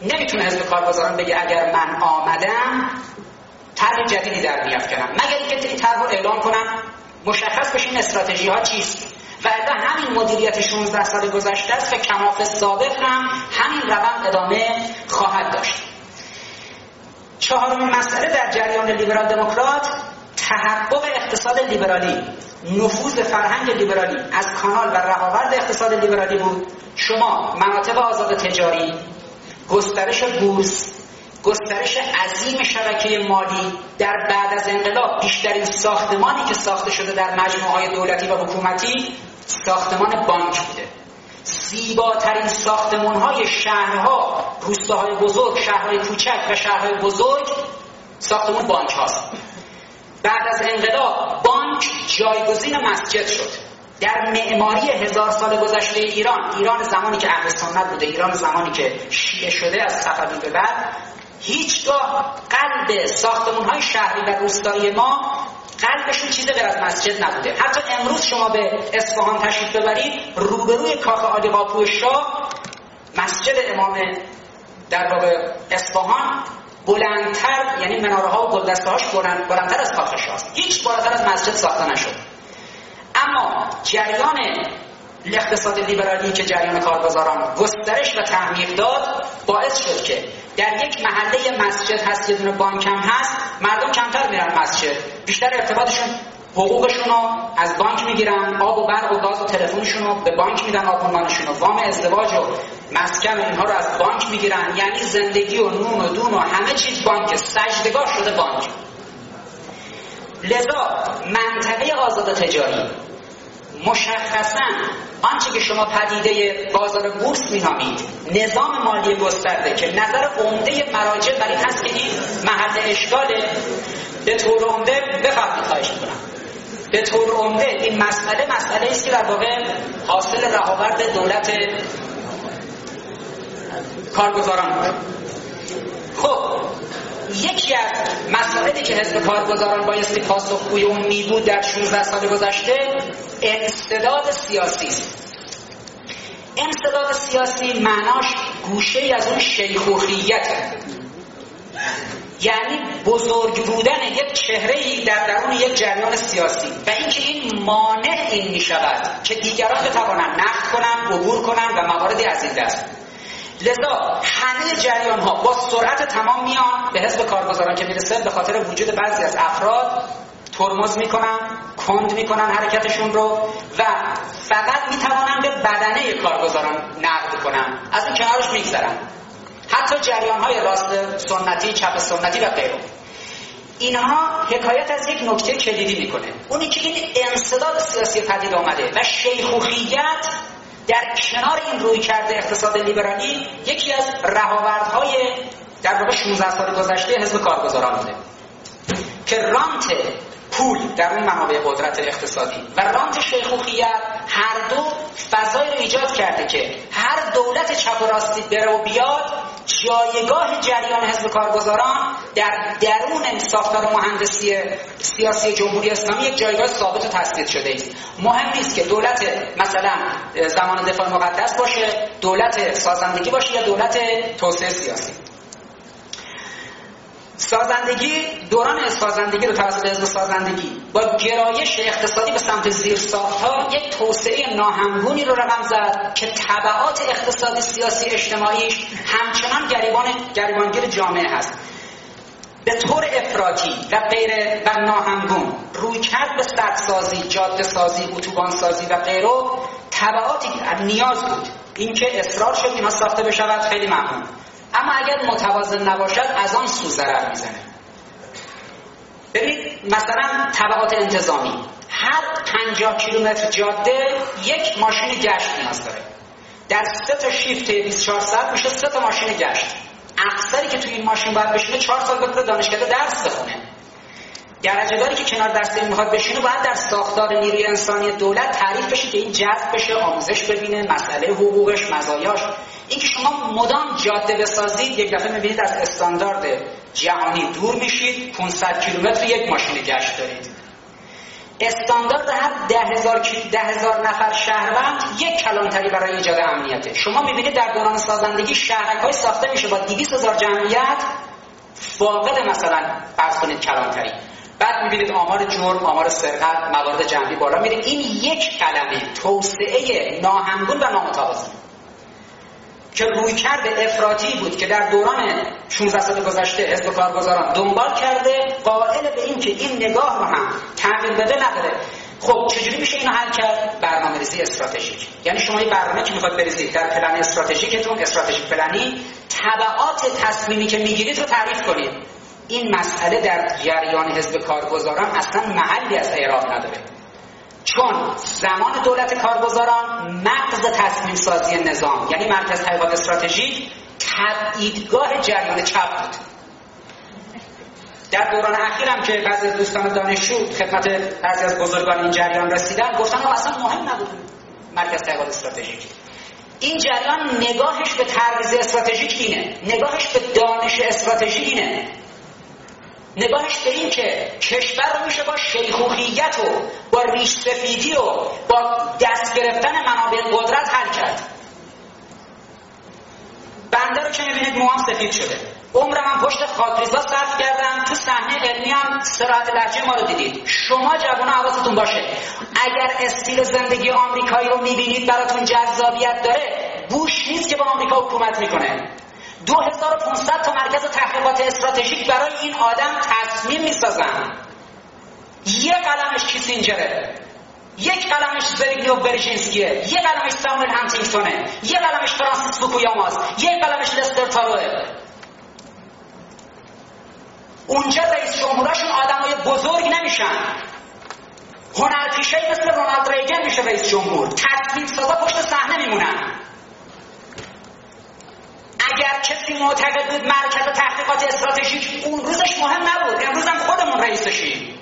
نمیتونه حزب کارگزاران بگه اگر من آمدم طرح جدیدی در میافکنم، مگر اینکه این طرح رو اعلام کنم، مشخص بشه این استراتژی ها چیست. و الا همین مدیریت 16 سال گذشته است و کماف سابق هم همین روند ادامه خواهد داشت. چهارمین مسئله در جریان لیبرال دموکرات تحقق اقتصاد لیبرالی، نفوذ فرهنگ لیبرالی از کانال و روابط اقتصاد لیبرالی بود. شما مناطق آزاد تجاری، گسترش بورس، گسترش عظیم شبکه مالی، در بعد از انقلاب بیشترین ساختمانی که ساخته شده در مجموعه‌های دولتی و حکومتی ساختمان بانک بوده. زیباترین ساختمان‌های شهرها، روستاهای بزرگ، شهرهای کوچک و شهرهای بزرگ ساختمان بانک هاست. بعد از انقلاب بانک جایگزین مسجد شد. در معماری 1000 سال گذشته ایران زمانی که اهل سنت بوده، ایران زمانی که شیعه شده از صفوی به بعد، هیچگاه قلب ساختمان‌های شهری و روستایی ما قلبشون چیز غیر از مسجد نبوده. حتی امروز شما به اصفهان تشریف ببرید، روبروی کاخ عالیقاپو شاه مسجد امام در واقع اصفهان بلندتر، یعنی مناره‌ها و گلدسته‌هاش بلندتر از کاخ شاست. هیچ بالاتر از مسجد ساخته نشد. اما جریان اقتصاد لیبرالی که جریان کارگزاران گسترش و تعمیق داد، باعث شد که در یک محله مسجد هست، یه دونه بانک هم هست، مردم کمتر میرن مسجد، بیشتر ارتباطشون حقوقشون رو از بانک میگیرن، آب و برق و گاز و تلفنشون رو به بانک میدن، آبونمانشون رو، وام ازدواج و مسکن و اینها رو از بانک میگیرن. یعنی زندگی و نون و دون و همه چیز بانک، سجدگاه شده بانک. لذا منطقه آزاد تجاری مشخصاً آنچه که شما پدیده بازار بورس می‌نامید، نظام مالی گسترده که نظر عمده مراجع بر این هست که این محل اشکاله، به طور عمده بفرمایید، خواهش می‌کنم، به طور عمده این مسئله است که در واقع حاصل رهاورد دولت کارگزاران بود. خب یکی از مسائلی که حزب کارگزاران بایستی پاسخگوی اون می بود در 16 سال گذشته، انسداد سیاسی است. انسداد سیاسی معناش گوشه‌ای از اون شیخوخیته، یعنی بزرگ بودن یک چهره‌ای در درون یک جریان سیاسی و اینکه این مانع این می شود که دیگران بتوانند نقد کنند، عبور کنند و مواردی از این دست. لذا همه جریان ها با سرعت تمام میان به حزب کارگزاران که میرسه، به خاطر وجود بعضی از افراد ترمز میکنن، کند میکنن حرکتشون رو و فقط میتوانن به بدنه کارگزاران نقد کنن، از این کنارش میگذرن. حتی جریان های راست سنتی، چپ سنتی و غیره. اینها حکایت از یک نکته کلیدی میکنه، اونی که این انسداد سیاسی پدید آمده و شیخوخیت در کنار این روی کرده اقتصاد لیبرالی یکی از رهاوردهای در واقع 16 سال گذشته حزب کارگزاران بوده که رانت پول در اون منابع قدرت اقتصادی و رانت شیخوخیت هر دو فضایی رو ایجاد کرده که هر دولت چپ و راستی بره و بیاد، جایگاه جریان حزب کارگزاران در درون ساختار مهندسی سیاسی جمهوری اسلامی یک جایگاه ثابت و تثبیت شده است. مهم نیست که دولت مثلا زمان دفاع مقدس باشه، دولت سازندگی باشه یا دولت توسعه سیاسی. دوران سازندگی رو توسط حزب سازندگی با گرایش اقتصادی به سمت زیرساخت‌ها یک توسعه ناهمگونی رو رقم زد که تبعات اقتصادی، سیاسی، اجتماعیش همچنان گریبانگیر جامعه هست. به طور افراطی و غیر و ناهمگون رویکرد به سدسازی، جاده سازی، اتوبان سازی و غیره تبعاتی نیاز بود اینکه اصرار شد اینها ساخته بشود، خیلی ممنون. اما اگر متوازن نباشد از آن سو ضرر میزنه. ببینید مثلا تبعات انتظامی، هر 50 کیلومتر جاده یک ماشین گشت نیاز داره. در 3 تا شیفت 24 ساعت میشه 3 تا ماشین گشت. افسری که توی این ماشین باید بشینه 4 سال بره دانشگاه درس بخونه. درجه داری که کنار دست این میخواد بشینه باید در ساختار نیروی انسانی دولت تعریف بشه که این جذب بشه، آموزش ببینه، مسئله حقوقش، مزایاش. این که شما مدام جاده بسازید یک دفعه میبینید از استاندارد جهانی دور میشید، 500 کیلومتر یک ماشین گشت دارید. استاندارد هر 10,000 نفر شهروند یک کلانتری برای ایجاد امنیته. شما میبینید در دوران سازندگی شهرک‌های ساخته میشه با 200,000 جمعیت فاقد مثلا فرض کنید کلانتری. بعد میبینید آمار جرم، آمار سرقت، موارد جنبی بالا میره. این یک کلمه توسعه ناهمگون و نامتوازن که رویکرد افراطی بود که در دوران 16 سال گذشته حزب کارگزاران دنبال کرده، قائل به این که این نگاه رو هم تعمیل بده نداره. خب چجوری میشه اینو حل کرد؟ برنامه‌ریزی استراتژیک. یعنی شما یه برنامه که میخواد بریزید در پلن استراتژیکتون، استراتژیک پلنی، تبعات تصمیمی که میگیرید رو تعریف کنید. این مسئله در جریان حزب کارگزاران اصلا محلی از اعراب نداره، چون زمان دولت کارگزاران مغز تصمیم سازی نظام، یعنی مرکز تحقیقات استراتژیک، تبعیدگاه جریان چپ بود. در دوران اخیرم که بعضی از دوستان دانشجو خدمت بعضی از بزرگان این جریان رسیدن، گفتن اصلا مهم نبود مرکز تحقیقات استراتژیک. این جریان نگاهش به طرز استراتژیک اینه، نگاهش به دانش استراتژیک اینه، نگاهش به این که کشور رو میشه با شیخوخیت و با ریش سفیدی و با دست گرفتن منابع قدرت حل کرد. بنده رو که میبینید موام سفید شده، عمرم هم پشت خاکریزا صرف کردم، تو صحنه علمی هم صراحت لهجه ما رو دیدید. شما جوونا حواستون باشه، اگر استیل زندگی آمریکایی رو میبینید براتون جذابیت داره، بوش نیست که با آمریکا حکومت میکنه. 2500 تا مرکز تحقیقات استراتژیک برای این آدم تصمیم میسازن. یک قلمش کیسینجره، یک قلمش زریگنیو برژینسکیه، یک قلمش ساموئل هانتینگتونه، یک قلمش فرانسیس فوکویاماست، یک قلمش لستر تاروه. اونجا رئیس جمهوراشون آدمای بزرگ نمیشن، هنرپیشه‌ای مثل رونالد ریگن میشه رئیس جمهور، تصمیم سازا پشت صحنه میمونن. اگر کسی معتقد بود مرکز تحقیقات استراتژیک اون روزش مهم نبود، امروز هم خودمون رئیسشیم.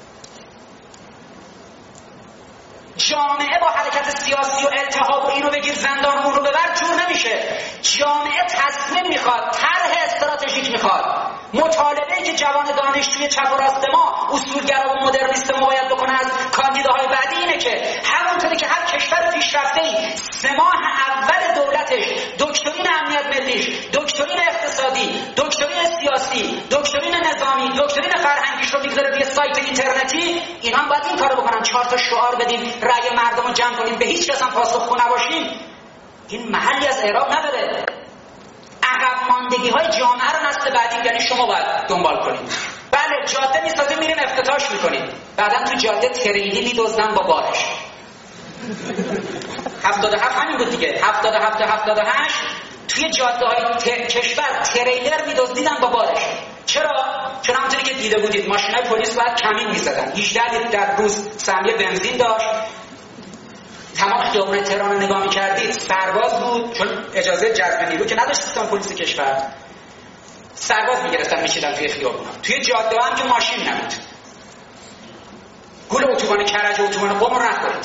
جامعه با حرکت سیاسی و التهاب و اینو بگیر زندان اون رو ببر جور نمیشه. جامعه تصمیم میخواد، طرح استراتژیک میخواد. مطالبه‌ای که جوان دانشجوی چپ و راست ما، اصولگرا و مدرنیست ما باید بکنه از کاندیداهای بعدی اینه که همونطوری که هر کشور پیشرفته‌ای 3 ماه اول دولتش دکترین امنیت ملیش، دکترین اقتصادی، دکترین سیاسی، دکترین نظامی، دکترین فرهنگیش رو میگذاره روی سایت اینترنتی، اینا هم باید این کارو بکنن. 4 تا شعار بدیم، رأی مردم رو جمع کنیم، به هیچ کس هم پاسخگو نباشیم. این محلی از اعراب نداره. عقب ماندگی‌های جامعه رو نسل بعدی، یعنی شما باید دنبال کنید. بله جاده میسازیم، میریم افتتاحش میکنیم، بعداً تو جاده تریلی میدزدن با بارش. 77 همین بود دیگه، 77 78 توی جاده‌های کشور تریلر میدزدیدن با بارش. چرا؟ چون همونطوری که دیده بودید ماشینای پلیس باید کمین میزدن، 18 لیتر در روز سهمیه بنزین داشت. تمام خیابون تهران رو نگاه می‌کردید سرباز بود، چون اجازه جذب نیرو که نداشت سیستم پلیس کشور. سرباز می‌گرفتن می‌چیدن توی خیابونا. توی جاده هم که ماشین نبود. گول اتوبان کرج و اتوبان قم رو نخورید.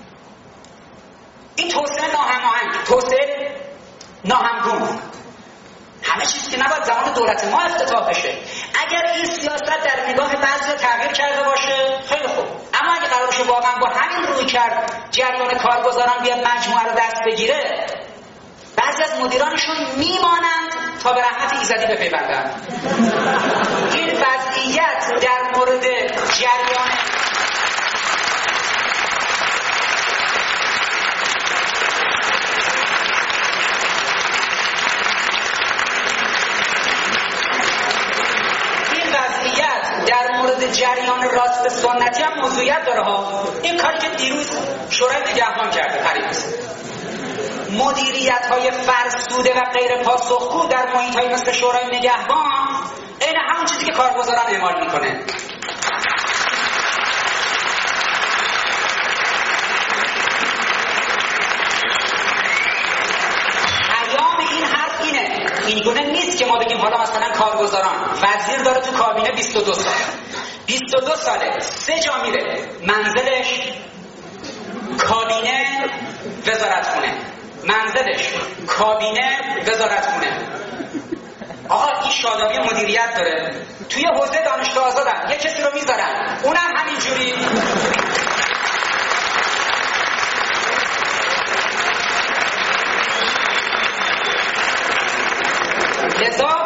این توسعه ناهماهنگ، توسعه ناهمگون، همه چیز که نباید زمان دولت ما افتتاح بشه. اگر این سیاست در نگاه بعضی تغییر کرده باشه خیلی خوب، اما اگه قرار باشه واقعا با همین روی کرد جریان کارگزاران بیاد مجموعه رو دست بگیره، بعضی از مدیرانشون میمانند تا به رحمت ایزدی بپیوندند. این وضعیت در مورد جریان جریان راست سنتی هم موضوعیت داره ها. این کاری که دیروز شورای نگهبان کرده پریروز، مدیریت‌های فرسوده و غیر پاسخگو در محیط‌های مثل شورای نگهبان، این همون چیزی که کارگزاران اعمال میکنه. این گونه نیست که ما بگیم حالا مثلا کارگزاران وزیر داره تو کابینه 22 سال 22 ساله 3 جا میره، منزلش کابینه وزارتخونه، منزلش کابینه وزارتخونه. آقا این شادابی مدیریت داره، توی حوزه دانشگاه آزادم یه کسی رو میذارن اونم همینجوری لذا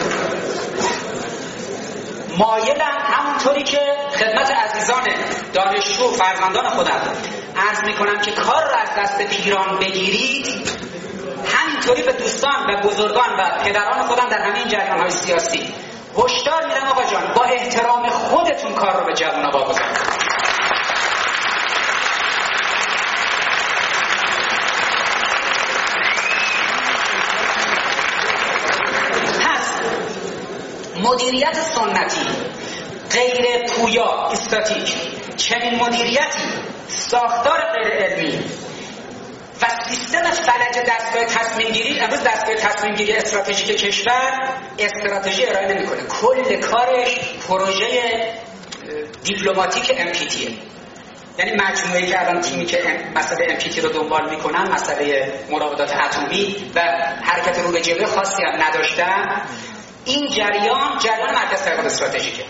مایلم همونطوری که خدمت عزیزان دانشجو فرزندان خودم عرض میکنم که کار رو از دست پیران بگیرید، همینطوری به دوستان و بزرگان و پدران خودم در همین جریان‌های سیاسی هشدار میدم آقا جان با احترام خودتون کار رو به جوونا واگذارید. مدیریت سنتی غیر پویا استاتیک، چنین مدیریتی ساختار غیر علمی و سیستم فلج دستگاه تصمیم گیری، امروز دستگاه تصمیم گیری استراتژیک کشور استراتژی ارائه نمیکنه، کل کارش پروژه دیپلماتیک MPTه. یعنی مجموعه‌ای که الان تیمی که مسئله MPT رو دنبال میکنن، مسئله مراودات اتمی و حرکت رو به جلو خاصی هم نداشتن، این جریان مرکز تحقیقات استراتژیکه.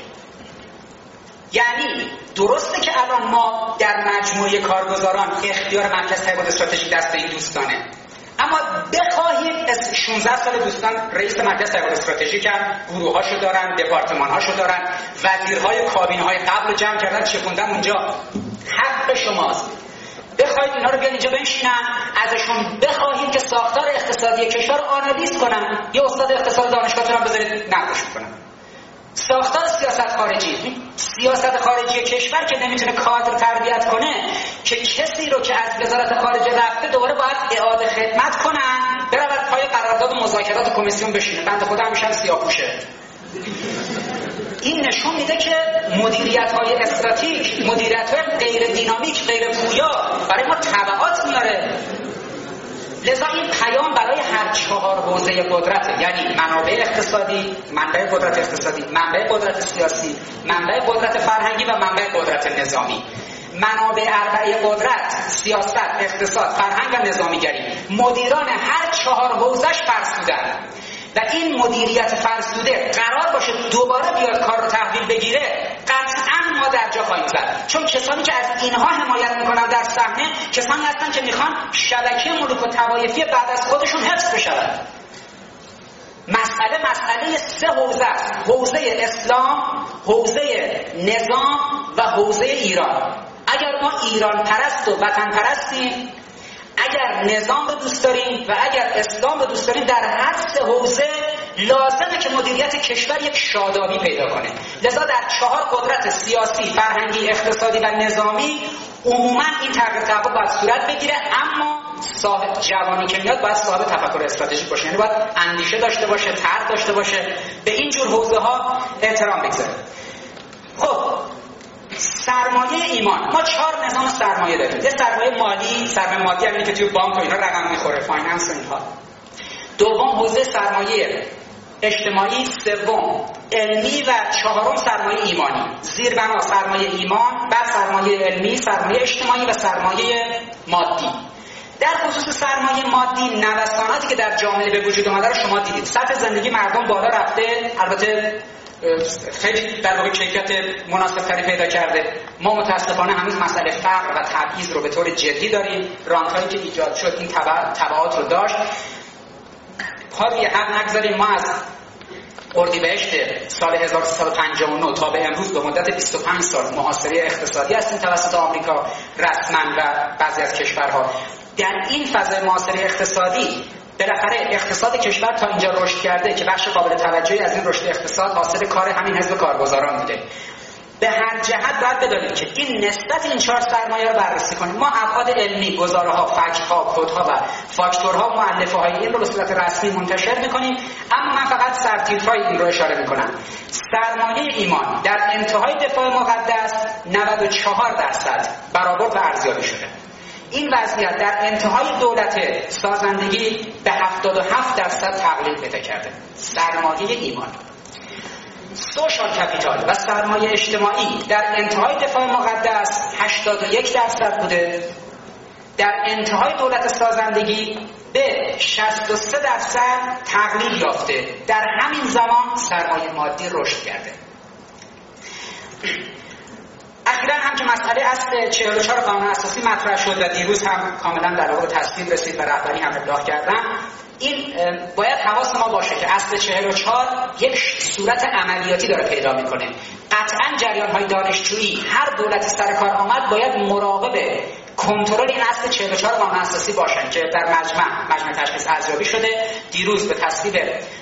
یعنی درسته که الان ما در مجموعه کارگزاران اختیار مرکز تحقیقات استراتژیک دست این دوستانه، اما بخواهید 16 سال دوستان رئیس مرکز تحقیقات استراتژیک هم گروهاشو دارن، دپارتمان‌هاشو دارن، وزیرهای کابینه‌های قبل جمع کردن چه خوندن اونجا، حق شماست بخواید اینا رو بیان اینجا بنشینن، ازشون بخواهید که ساختار اقتصادی کشور رو آنالیز کنن. یه استاد اقتصاد دانشگاهتون هم بذارید نقدش کنن. ساختار سیاست خارجی کشور که نمیتونه کادر تربیت کنه که کسی رو که از وزارت خارجه رفته دوباره باید اعاده خدمت کنن، برود پای قرارداد و مذاکرات کمیسیون بشینه. بنده خدا همیشه سیاه‌پوشه. این نشون میده که مدیریت‌های استراتژیک، مدیریت‌های غیر دینامیک، غیر پویا برای ما تبعات میاره. لذا این پیام برای هر 4 حوزه قدرت، یعنی منابع اقتصادی، منبع قدرت اقتصادی، منبع قدرت سیاسی، منبع قدرت فرهنگی و منبع قدرت نظامی. منابع اربعه قدرت، سیاست، اقتصاد، فرهنگ و نظامیگری، مدیران هر 4 حوزه‌اش فرسودن و این مدیریت فرسوده قرار باشه دوباره بیاد کار رو تحویل بگیره، قطعاً ما در جا خواهیم زد. چون کسانی که از اینها حمایت میکنن در صحنه کسانی هستن که میخوان شبکه ملوک و طوایفی بعد از خودشون حفظ بشود. مسئله 3 حوزه است: حوزه اسلام، حوزه نظام و حوزه ایران. اگر ما ایران پرست و وطن پرستیم، اگر نظام رو دوست داریم و اگر اسلام رو دوست داریم، در هر 3 حوزه لازمه که مدیریت کشور یک شادابی پیدا کنه. لذا در 4 قدرت سیاسی، فرهنگی، اقتصادی و نظامی عموما این تغییر تحول باید صورت بگیره، اما صاحب جوانی که میاد باید صاحب تفکر استراتژیک باشه، یعنی باید اندیشه داشته باشه، طرح داشته باشه، به این جور حوزه ها احترام بگذاره. خب سرمایه ایمان، ما 4 نظام سرمایه داریم. یه سرمایه مادی یعنی که توی بانک و اینا رقم میخوره، فایننس اینها. دوم حوزه سرمایه اجتماعی، سوم علمی و 4م سرمایه ایمانی. زیربنا سرمایه ایمان، بعد سرمایه علمی، سرمایه اجتماعی و سرمایه مادی. در خصوص سرمایه مادی، نوساناتی که در جامعه به وجود اومده رو شما دیدید. سطح زندگی مردم بالا رفته، البته خیلی در واقع کیفیت مناسب‌تری پیدا کرده. ما متاسفانه هنوز مسئله فقر و تبعیض رو به طور جدی داریم. رانت‌هایی که ایجاد شد این تبعات رو داشت. پا روی حق نگذاریم. ما از اردیبهشت سال 1359 تا به امروز به مدت 25 سال محاصره اقتصادی هستیم توسط آمریکا رسما و بعضی از کشورها. در این فضای محاصره اقتصادی بالاخره اقتصاد کشور تا اینجا رشد کرده که بخش قابل توجهی از این رشد اقتصاد حاصل کار همین حزب کارگزاران بوده. به هر جهت باید بدانید که این نسبت این 4 سرمایه رو بررسی کنیم. ما ابعاد علمی، گزاره‌ها، فکت‌ها، کدها و فاکتورها و مؤلفه‌های این رو به صورت رسمی منتشر می‌کنیم، اما من فقط سرتیترهای این رو اشاره می‌کنم. سرمایه ایمان در انتهای دفاع مقدس 94% برآورد و ارزیابی شده. این وضعیت در انتهای دولت سازندگی به 77% تقلیل پیدا کرده. سرمایه ایمان، سوشال کپیتال و سرمایه اجتماعی در انتهای دفاع مقدس 81% بوده، در انتهای دولت سازندگی به 63% تقلیل یافته. در همین زمان سرمایه مادی رشد کرده. اخیراً هم که مسئله اصل 44 قانون اساسی مطرح شد و دیروز هم کاملا در واقع تصویب رسید و رهبری هم ابلاغ کردم، این باید حواس ما باشه که اصل 44 یک صورت عملیاتی داره پیدا میکنه. قطعاً جریان‌های دانشجویی هر دولتی سر کار آمد باید مراقب کنترل این اصل 44 قانون اساسی باشن که در مجمع تشخیص ارزیابی شده، دیروز به تصویب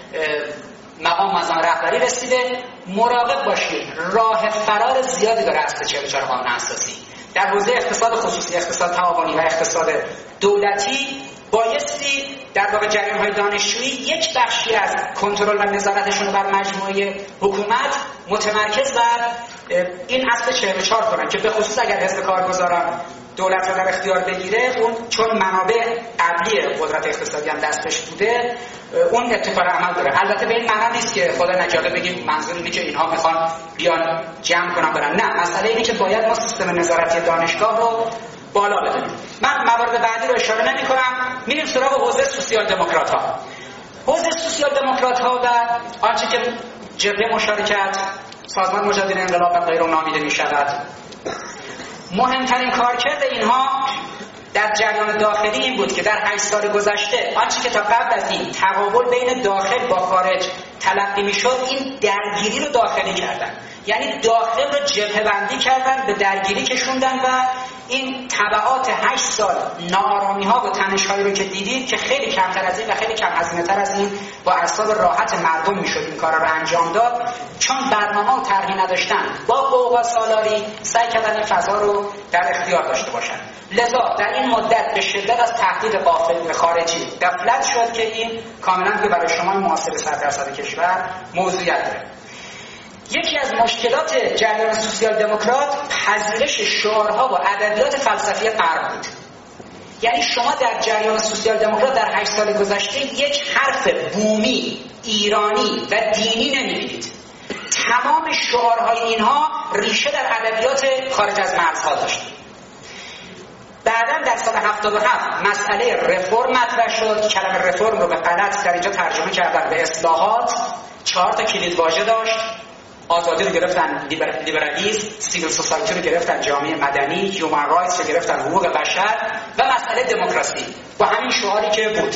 مقام مزان رهبری رسیده. مراقب باشید، راه فرار زیادی داره اصل 44 قانون اساسی. در حوزه اقتصاد خصوصی، اقتصاد تعاونی و اقتصاد دولتی بایستی در واقع جریان‌های دانشجویی یک بخشی از کنترل و نظارتشون بر مجموعه حکومت متمرکز بر این اصل 44 کنن که به خصوص اگر حزب کارگزاران دولت رو در اختیار بگیره، اون چون منابع قبلی قدرت اقتصادی هم دستش بوده، اون اتفاق عمل داره. البته به این معنی نیست که خدا نجاته بگیم منظور اینه که اینها میخوان بیان جمع کنن برن، نه، مسئله اینه که باید ما سیستم نظارتی دانشگاه رو بالا ببریم. من موارد بعدی رو اشاره نمی‌کنم، میریم سراغ حوزه سوسیال دموکرات‌ها. حوزه سوسیال دموکرات‌ها و آنچه که جبهه مشارکت، سازمان مجاهدین انقلاب و غیره نامیده می‌شود، مهمترین کارکرد اینها در جریان داخلی این بود که در 8 سال گذشته آنچه که تا قبل از این تقابل بین داخل با خارج تلقی میشد، این درگیری رو داخلی کردن. یعنی داخل رو جبهه بندی کردن، به درگیری کشوندن و این تبعات 8 سال ناآرامی ها و تنش هایی رو که دیدید که خیلی کمتر از این و خیلی کم هزینه تر از این با اعصاب راحت مردم میشد این کارا رو انجام داد، چون برنامه و طرحی نداشتن، با قوقا سالاری سعی کردن این فضا رو در اختیار داشته باشن. لذا در این مدت به شدت از تهدید قافل خارجی غفلت شد که این کاملا برای شما معاصر 100% کشور موضوعیت داره. یکی از مشکلات جریان سوسیال دموکرات پذیرش شعارها و ادبیات فلسفی غرب بود. یعنی شما در جریان سوسیال دموکرات در 8 سال گذشته یک حرف بومی، ایرانی و دینی نمی‌بینید. تمام شعارهای اینها ریشه در ادبیات خارج از مرزها داشت. بعداً در سال 77 مسئله رفرم مطرح شد. کلمه رفرم رو به غلط در اینجا ترجمه کردن به اصلاحات. 4 تا کلیدواژه داشت. آزادی رو گرفتن لیبرالیسم، سیویل سوسایتی رو گرفتن جامعه مدنی، هیومن رایتس رو گرفتن حقوق بشر و مسئله دموکراسی با همین شعاری که بود.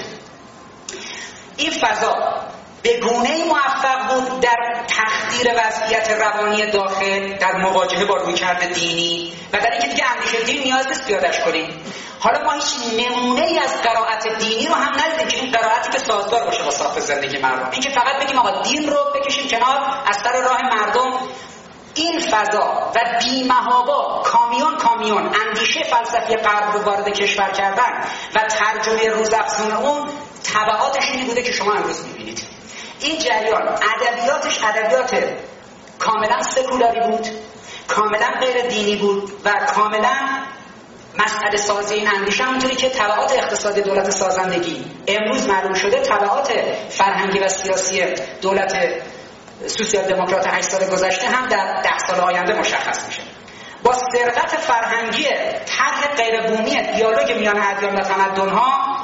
این فضا به گونه‌ای موفق بود در تخدیر وضعیت روانی داخل، در مواجهه با رویکرد دینی و در اینکه دیگه اندیشه دین نیاز نیست پیاده‌اش کنیم. حالا ما هیچ نمونه‌ای از قرائت دینی رو هم ندیدیم که این قرائتی که سازگار باشه با ساخت زندگی مردم. این که فقط بگیم آقا دین رو بکشیم کنار از سر راه مردم، این فضا و بی‌محابا کامیون اندیشه فلسفی غرب رو وارد کشور کردن و ترجمه روزافزون اون تبعاتش اینی بوده که شما امروز می‌بینید. این جریان ادبیاتش ادبیات کاملا سکولاری بود، کاملا غیر دینی بود و کاملا مسئله سازی این اندیشه همونطوری که تبعات اقتصادی دولت سازندگی امروز معلوم شده، تبعات فرهنگی و سیاسی دولت سوسیال دموکرات 8 سال گذشته هم در 10 سال آینده مشخص میشه. با سرقت فرهنگی طرح غیر بومی دیالوگ میان ادیان و تمدن‌ها،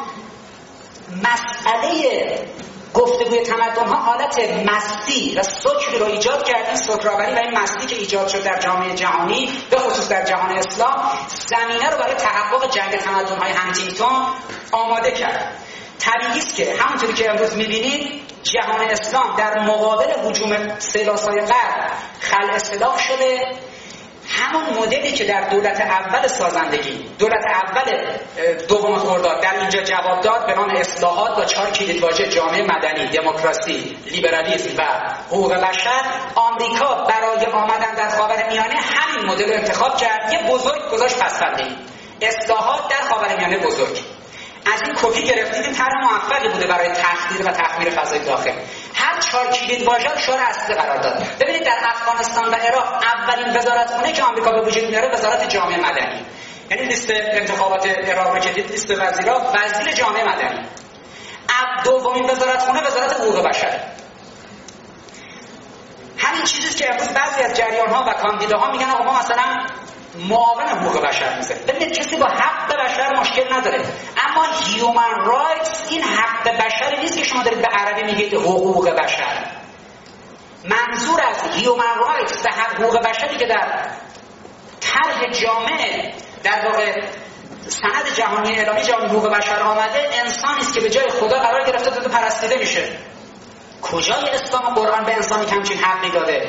مسئله گفتگوی تمدن‌ها حالت مستی و سکری رو ایجاد کرد. این سکرآوری و این مستی که ایجاد شد در جامعه جهانی، به خصوص در جهان اسلام، زمینه رو برای تحقق جنگ تمدن‌های هانتینگتون آماده کرد. طبیعی است که همونطوری که امروز می‌بینید جهان اسلام در مقابل هجوم سیلاس‌های غرب خلع سلاح شده. همون مدلی که در دولت اول سازندگی، دولت اول دوم خرداد در اینجا جواب داد به نام اصلاحات با 4 کلیدواژه جامعه مدنی، دموکراسی، لیبرالیسم و حقوق بشر، آمریکا برای آمدن در خاورمیانه همین مدل رو انتخاب کرد. یه بزرگ گذاشت پس‌فندی، اصلاحات در خاورمیانه بزرگ. از این کپی گرفتید. این طرح موفقی بوده برای تخدیر و تخمیر فضای داخل. هر 4 کلیدواژه رو شعار اصلی قرار داد. ببینید در افغانستان و عراق اولین وزارتخونه که آمریکا به وجود میاره وزارت جامعه مدنی، یعنی لیست انتخابات عراق رو که دید، لیست وزیرا وزیر جامعه مدنی. دومین وزارتخونه وزارت حقوق بشر. همین چیزی که امروز بعضی از جریان‌ها و کاندیداها میگن آقا ما مثلا معاون حقوق بشر میزنه. ببینید کسی با حق بشر مشکل نداره، اما هیومن رایتس این حق بشری نیست که شما دارید به عربی میگید حقوق بشر. منظور از هیومن رایتس به حقوق بشری که در طرح جامعه در واقع سند جهانی اعلامیه جهانی حقوق بشر آمده، انسانی است که به جای خدا قرار گرفته داده پرستیده میشه. کجای اسلام و قرآن به انسانی که همچین حقی داده؟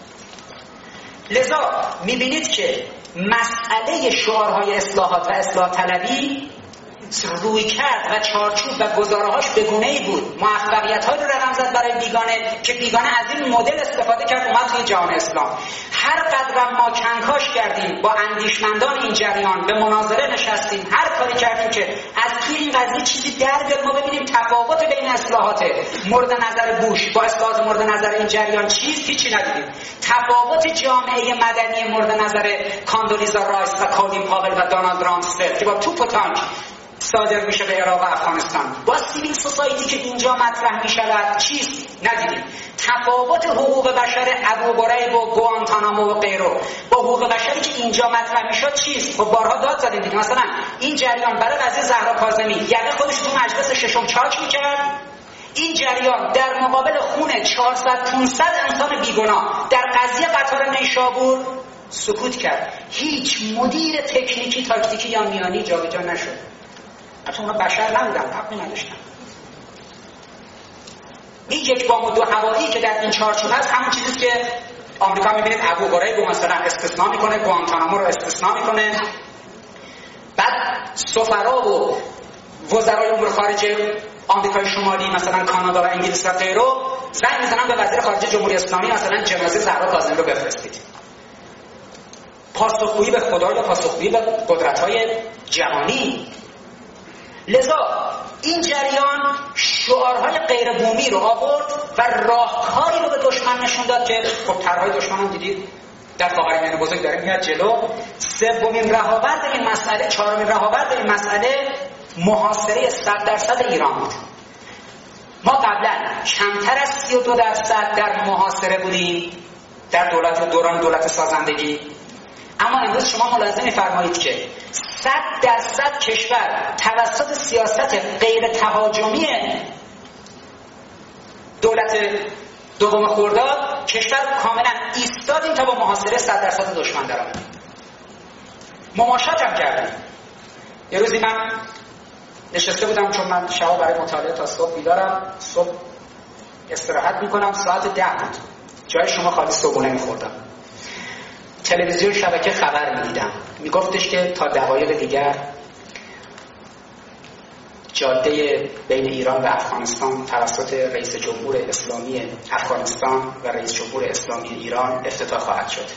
لذا میبینید که مسئله شعارهای اصلاحات و اصلاح طلبی روی کرد و چارچوب و گزاره‌هاش به گونه‌ای بود، موفقیت‌هایی رو رقم زد برای بیگانه که بیگانه از این مدل استفاده کرد اومد توی جهان اسلام. هر قدر ما کنکاش کردیم با اندیشمندان این جریان، به مناظره نشستیم، هر کاری کردیم که از توی این قضیه چیزی در بیاد، ما ببینیم تفاوت بین اصلاحات مورد نظر بوش با اصلاحات مورد نظر این جریان چیزی هیچی ندیدیم. تفاوت جامعه مدنی مورد نظر کاندولیزا رایس و کالین پاول و دونالد رامسفلد که با توپ و تانک صادر میشه به عراق و افغانستان، با سیویل سوسایتی که اینجا مطرح میشود چیز ندیدیم. تفاوت حقوق بشر ابو غریب و گوانتانامو و غیره با حقوق بشری که اینجا مطرح میشد چیز. خب بارها داد زدیم دیگه. مثلا این جریان برای قضیه زهرا کاظمی یعنی خودش تو مجلس ششم چاک میکرد، این جریان در مقابل خون 400-500 انسان بیگناه در قضیه قطار نیشابور سکوت کرد. هیچ مدیر تکنیکی تاکتیکی یا میانی جابجا نشد. حتی اونا بشر نبودن، حقی نداشتن. این یک بام و دو هوایی که در این چارچوب هست همون چیزیست که آمریکا میبینید ابو غریب رو مثلا استثناء میکنه، گوانتانامو رو استثناء میکنه، بعد سفرا و وزرای امور خارجه آمریکای شمالی مثلا کانادا و انگلیس و غیره زنگ میزنن به وزیر خارجه جمهوری اسلامی مثلا جنازه زهرا کاظمی رو بفرستید. پاسخگویی به خدا یا پاسخگویی به قدرت‌های جهانی. لذا این جریان شعارهای غیر بومی رو آورد و راهکاری رو به دشمن نشون داد که خب طرحهای دشمن هم دیدید در خاورمیانه بزرگ داره میاد جلو. سومین رهاورد این مسئله، چهارمین رهاورد این مسئله محاصره 100% ایران بود. ما قبلا کمتر از 32% در محاصره بودیم در دوران دولت سازندگی، اما امروز شما ملاحظه می‌فرمایید که 100% کشور توسط سیاست غیر تهاجمی دولت دوم خرداد کشور کاملا ایستادیم تا با محاصره 100% دشمن درآمدیم. مماشات هم کردیم. یه روزی من نشسته بودم، چون من شب برای مطالعه تا صبح بیدارم، صبح استراحت میکنم، ساعت 10 بود، جای شما خالی صبحونه میخوردم. تلویزیون شبکه خبر میدیدم، میگفتش که تا دقایق دیگر جاده بین ایران و افغانستان توسط رئیس جمهور اسلامی افغانستان و رئیس جمهور اسلامی ایران افتتاح خواهد شد.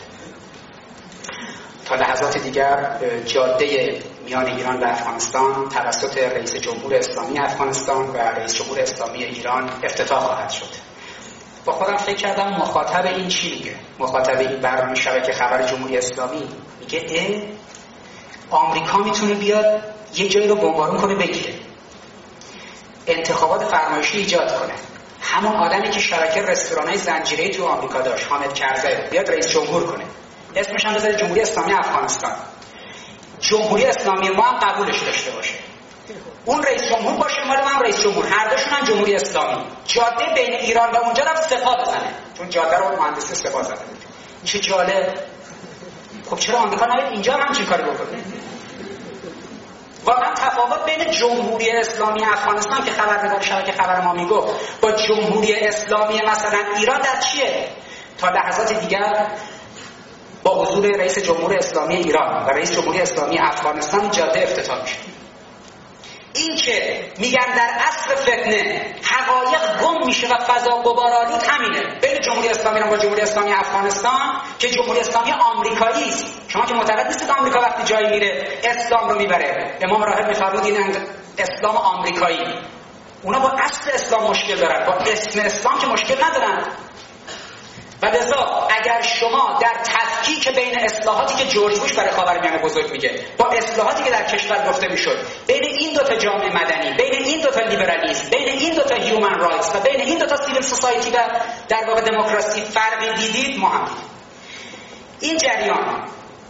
تا لحظات دیگر جاده میان ایران و افغانستان توسط رئیس جمهور اسلامی افغانستان و رئیس جمهور اسلامی ایران افتتاح خواهد شد. با خودم فکر کردم مخاطب این چی میگه؟ مخاطب این برنامه شبکه خبر جمهوری اسلامی میگه آمریکا میتونه بیاد یه جایی رو بمبارون کنه بگیره، انتخابات فرمایشی ایجاد کنه، همون آدمی که شبکه رستورانای زنجیره‌ای تو آمریکا داشت، حامد کرزی، بیاد رئیس جمهور کنه، اسمش هم بذاره جمهوری اسلامی افغانستان. جمهوری اسلامی ما هم قبولش داشته باشه، اون رئیس جمهور باشه، مال من رئیس جمهور، هر دوشون هم جمهوری اسلامی. جاده بین ایران و اونجا رو سپاه بزنه، چون جاده رو مهندسی سپاه زده. چه جالب. خب چرا آمریکا نباید اینجا هم همچین کاری بکنه؟ واقعا تفاوت بین جمهوری اسلامی افغانستان که خبرنگار شبکه خبر ما میگفت با جمهوری اسلامی مثلا ایران در چیه؟ تا لحظات دیگر با حضور رئیس جمهور اسلامی ایران و رئیس جمهوری اسلامی افغانستان جاده افتتاح میشه. این که میگن در عصر فتنه حقایق گم میشه و فضا غبارآلود همینه بین جمهوری اسلامی و جمهوری اسلامی افغانستان که جمهوری اسلامی آمریکایی است. شما که معتقد نیستید آمریکا وقتی جایی میره اسلام رو میبره. امام راهب میفرمود این اسلام آمریکایی. اونا با اصل اسلام مشکل دارن، با اسم اسلام که مشکل ندارن. و لذا اگر شما در تفکیک بین اصلاحاتی که جورج بوش برای خاورمیانه بزرگ میگه با اصلاحاتی که در کشور گفته میشد، بین این دو تا جامعه مدنی، بین این دو تا لیبرالیسم، بین این دو تا هیومن رایتس و بین این دو تا سیویل سوسایتی و در واقع دموکراسی فرقی دیدید، ما هم این جریان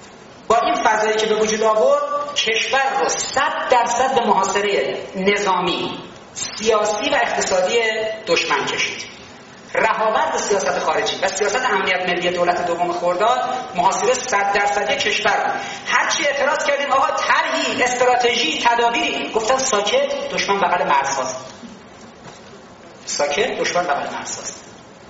با این فضایی که به وجود آورد کشور رو 100% به محاصره نظامی، سیاسی و اقتصادی دشمن کشید. رهاورد سیاست خارجی و سیاست امنیت ملی دولت دوم خرداد محاصره 100% کشور بود. هرچی اعتراض کردیم آقا طرحی، استراتژی، تدابیری، گفتن ساکت، دشمن بغل مرزهاست. ساکت، دشمن بغل مرزهاست.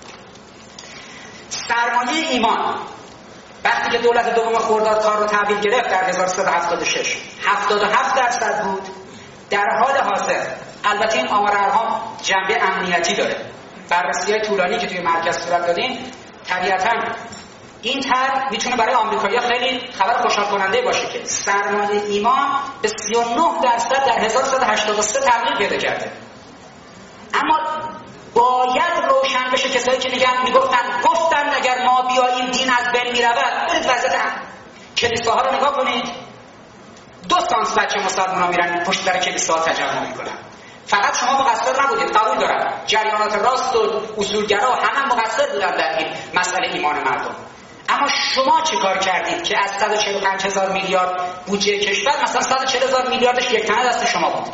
سرمایه ایمان وقتی که دولت دوم خرداد کار رو تحویل گرفت در 1376 77% بود. در حال حاضر البته این آمار ارقام جنبه امنیتی داره، بررسی‌های طولانی که توی مرکز صورت دادیم، طبیعتاً این طرح میتونه برای آمریکایی‌ها خیلی خبر خوشحال کننده باشه که سرمایه ایمان به 39% در 1383 تغییر پیدا کرده. اما باید روشن بشه کسایی که گفتن اگر ما بیاییم دین از بین میرود. برید وضعیت کلیساها رو نگاه کنید. 2 سانس بچه مسلمان‌ها میرن پشت در کلیساها تجمع میکنن. فقط شما مقصر نبودید، قبول دارم جریانات راست و اصولگرا همه مقصر بودن در این مسئله ایمان مردم. اما شما چه کار کردید که از 145,000 میلیارد بودجه کشور مثلا 140,000 میلیاردش یک تنه دست شما بود؟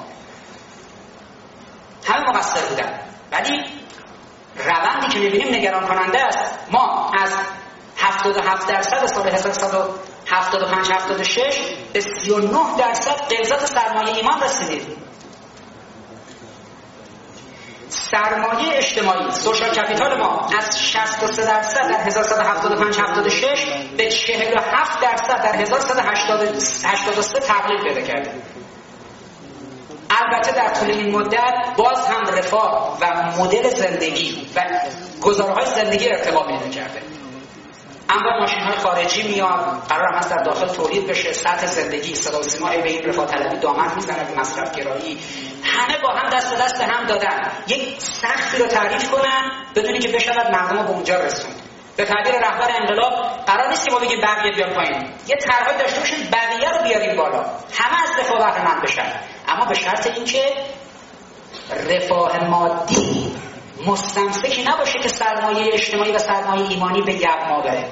همه مقصر بودن. ولی روندی که می‌بینیم نگران کننده است. ما از 77% سال 1975-76 به 39% غلظت سرمایه ایمان رسیدیم. سرمایه اجتماعی، سوشال کپیتال ما از 63% در 1175-76 به 47% در 1183 تقلیل پیدا کرده. البته در طول این مدت باز هم رفاه و مدل زندگی و گزاره‌های زندگی ارتقا پیدا کرده. اما ماشین‌های خارجی میاد، قرار هم هست در داخل تولید بشه، سطح زندگی، صدا و سیما به این رفاه طلبی دامن میزنه، به مصرف گرایی، همه با هم دست به دست هم دادن یک سقفی رو تعریف کنن بدونی که بشود مردم رو به اونجا رسوند. به تعبیر رهبر انقلاب قرار نیست که ما بگیم بقیه بیان پایین، یه طرحی داشته باشیم بقیه رو بیاریم بالا، همه از رفاه بهره مند بشن، اما به شرط اینکه رفاه مادی مستمسکی نباشه که سرمایه اجتماعی و سرمایه ایمانی به یغما بره.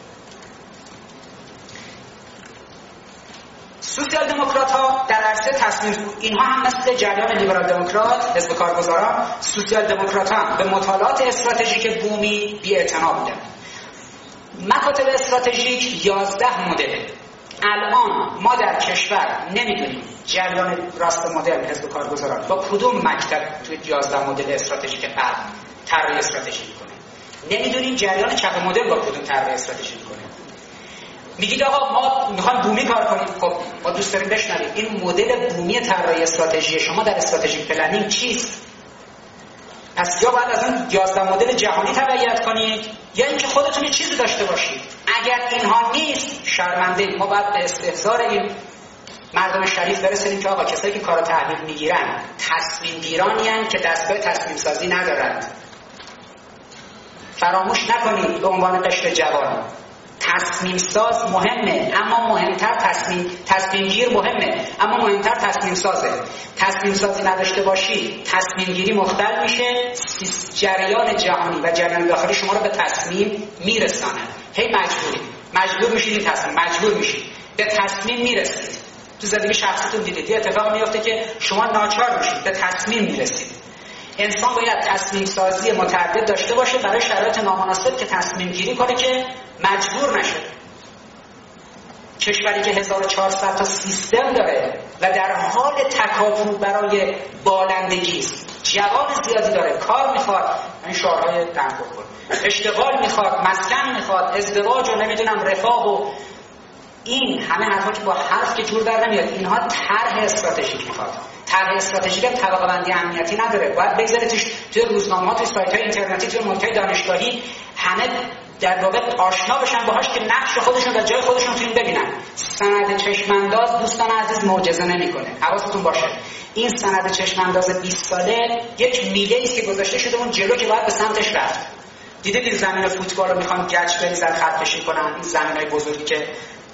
سوسیال دموکرات ها در عرصه تصمیم، اینها هم مثل جریان لیبرال دموکرات، حزب کارگزاران، سوسیال دموکرات هم به مطالعات استراتژیک بومی بی‌اعتنا بودند. مکاتب استراتژیک 11 مدل. الان ما در کشور نمیدونیم جریان راست مدل حزب کارگزاران با کدوم مکتب توی 11 مدل استراتژیک غرب طراحی استراتژی میکنه. نمیدونیم جریان چپ مدل با کدوم طراحی استراتژی میکنه. میگید آقا ما میخوایم بومی کار کنیم، خب ما دوست داریم بشنویم این مدل بومی طراحی استراتژی شما در استراتژیک پلنینگ چیست؟ پس یا باید از اون 11 مدل جهانی تبعیت کنید یا اینکه خودتون چیزی داشته باشید. اگر اینها نیست شرمنده. ما باید به استحضار این مردم شریف برسونیم که آقا کسایی که کارو تحویل میگیرن تصمیم گیرانی هستند که دستگاه تصمیم سازی ندارند. فراموش نکنید به عنوان قشر جوان تصمیم ساز مهمه، اما مهمتر تصمیم گیر مهمه، اما مهمتر تصمیم سازه. تصمیم سازی نداشته باشی تصمیم گیری مختل میشه، جریان جهانی و جریان داخلی شما رو به تصمیم میرسانه. هی مجبور میشید این تصمیم، مجبور میشید به تصمیم میرسید. تو زندگی شخصیتون دیدید یه اتفاق میفته که شما ناچار میشید به تصمیم میرسید. انسان باید تصمیم سازی متعدد داشته باشه برای شرایط نامناسب که تصمیم گیری کنه که مجبور نشه. کشوری که 1400 تا سیستم داره و در حال تکاپو برای بالندگی است، جوان زیادی داره، کار میخواد، این شعارهای دنبال کن، اشتغال میخواد، مسکن میخواد، ازدواج و نمیدونم رفاه و این همه حرفا که با حرف که جور در نمیاد. اینها طرح استراتژیک میخواد. طرح استراتژیک هم طبقه بندی امنیتی نداره. باید بگذارید توی روزنامه‌ها، توی سایت‌های اینترنتی، توی محیط‌های دانشگاهی همه در واقع آشنا بشن باهاش که نقش خودشون و جای خودشون تو این ببینن. سند چشم‌انداز دوستان عزیز معجزه نمیکنه. حواستون باشه. این سند چشم‌انداز 20 ساله یک میله است که گذاشته شده اون جلو که باید به سمتش رفت. دیدید این زمین فوتبال رو میخوان گچ بریزن، خط کشی کنن، این زمینای بزرگی که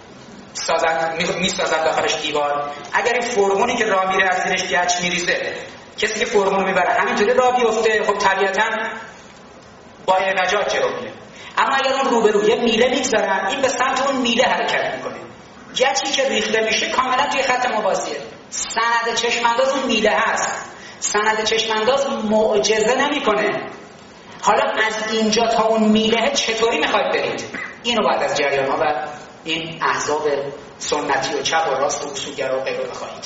میسازن داخلش دیوار. اگر این فرمونی که راه میره از زیرش گچ میریزه، کسی که فرمون میبره همینطوری راه بیفته، خب طبیعتاً با نجات جلو میره. اما اگر اون روبرو یه میله میگذارن، این به سمت اون میله حرکت میکنه. گچی که ریخته میشه کاملا توی خط موازیه. سند چشمانداز اون میله هست. سند چشمانداز معجزه نمیکنه. حالا از اینجا تا اون میله چطوری میخواید برید؟ اینو بعد از جریان‌ها و این احزاب سنتی و چپ و راست و اصولگرا و غیره بخواهید.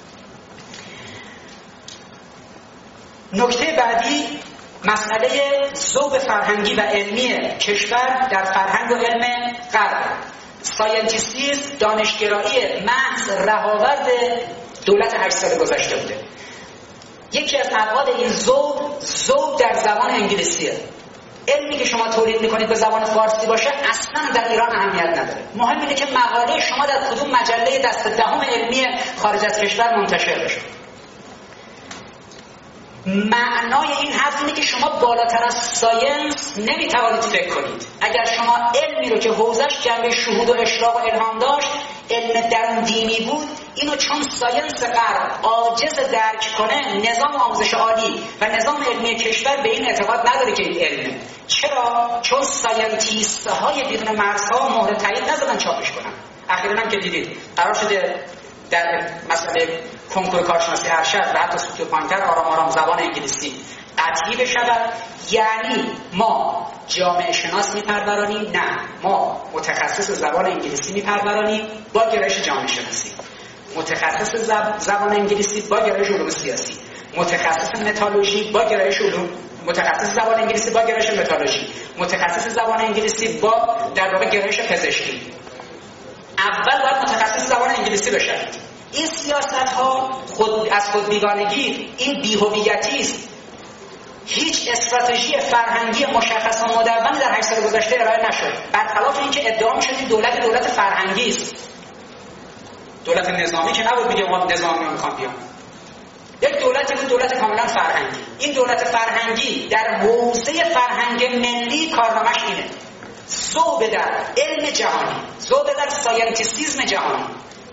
نکته بعدی مسئله ذوق فرهنگی و علمی کشور در فرهنگ و علم غرب. ساینتیستیسم دانشگرایی محض رهاورد دولت 8 سال گذشته بوده. یکی از ابعاد این ذوق در زبان انگلیسیه. علمی که شما تولید میکنید به زبان فارسی باشه اصلا در ایران اهمیت نداره. مهم اینه که مقاله شما در کدوم مجله دست دهم علمی خارج از کشور منتشر بشه. معنای این حرف اینه که شما بالاتر از ساینس نمیتوانید فکر کنید. اگر شما علمی رو که حوزش جنبه شهود و اشراق و الهام داشت، علم درون دینی بود، اینو چون ساینس غرب عاجز درک کنه، نظام آموزش عالی و نظام علمی کشور به این اعتقاد نداره که این علمه. چرا؟ چون ساینتیست های بیرون مرزها مهر تایید نزدن چاپش کنن. اخیراً هم که دیدید قرار شده در مسئله کنکور کارشناسی ارشد و حتی سطوح پایین‌تر آرام آرام زبان انگلیسی قطعی بشود. یعنی ما جامعه شناس میپرورانیم؟ نه، ما متخصص زبان انگلیسی میپرورانیم با گرایش جامعه شناسی، متخصص زبان انگلیسی با گرایش علوم سیاسی، متخصص متالورژی با گرایش علوم، متخصص زبان انگلیسی با گرایش متالورژی، متخصص زبان انگلیسی با در واقع گرایش پزشکی. اول باید متخصص زبان انگلیسی بشید. این سیاست ها از خود بیگانگی، این بی‌هویتی است. هیچ استراتژی فرهنگی مشخص و مدونی در 8 سال گذشته ارائه نشد. برخلاف اینکه ادعا می‌شد این دولت فرهنگی است. دولت نظامی که نبود میگه ما نظامی رو می‌خوام بیام. یک دولتی بود، دولت کاملا فرهنگی. این دولت فرهنگی در حوزه فرهنگ ملی کارنامه‌اش اینه: ذوق در علم جهانی، ذوق در ساینتیسیسم جهانی.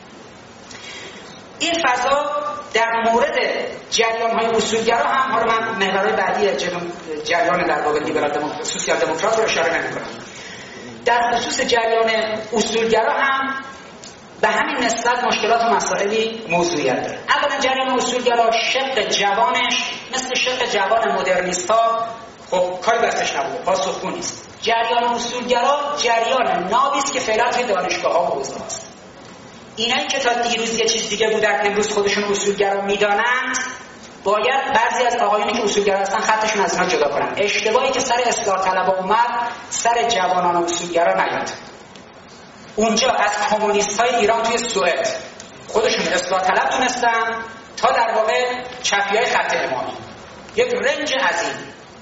این فضا در مورد جریان‌های اصولگرا هم، حالا من محورهای بعدی جریان در واقع لیبرال سوسیال دموکرات رو اشاره نمی‌کنم، در خصوص جریان اصولگرا هم به همین نسبت مشکلات و مسائلی موضوعیت داره. اولا جریان اصولگرا شق جوانش مثل شق جوان مدرنیست‌ها خب کاری دستش نبوده، پاسخگو نیست. جریان اصولگرا جریان نابی است که فعلا توی دانشگاه‌ها و حوزه‌ها است. اینایی که تا دیروز یه چیز دیگه بودن امروز خودشون اصولگرا میدانند، باید بعضی از آقایونی که اصولگرا هستن خطشون از اینا جدا کنن. اشتباهی که سر اصلاح طلبا اومد سر جوانان اصولگرا نیاد. اونجا از کمونیست‌های ایران توی سوئد خودشون اصلاح طلب دونستن تا در واقع چپیای خط امامی، یک رنج عظیم.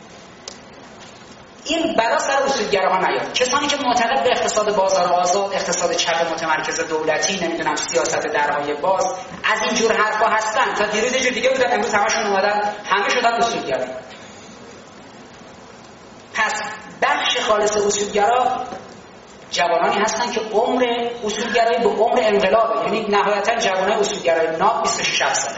این بلا سر اصولگراها نیاد. کسانی که معتقد به اقتصاد بازار آزاد، اقتصاد چپ متمرکز دولتی، نمیدونم سیاست درهای باز، از این جور حرفا هستن، تا دیروز یه جور دیگه بودن، امروز همشون اومدن همه شدن اصولگرا. پس بخش خالص اصولگرا جوانانی هستن که عمر اصولگرایی به عمر انقلابه، یعنی نهایتا جوانای اصولگرای ناب 26 ساله.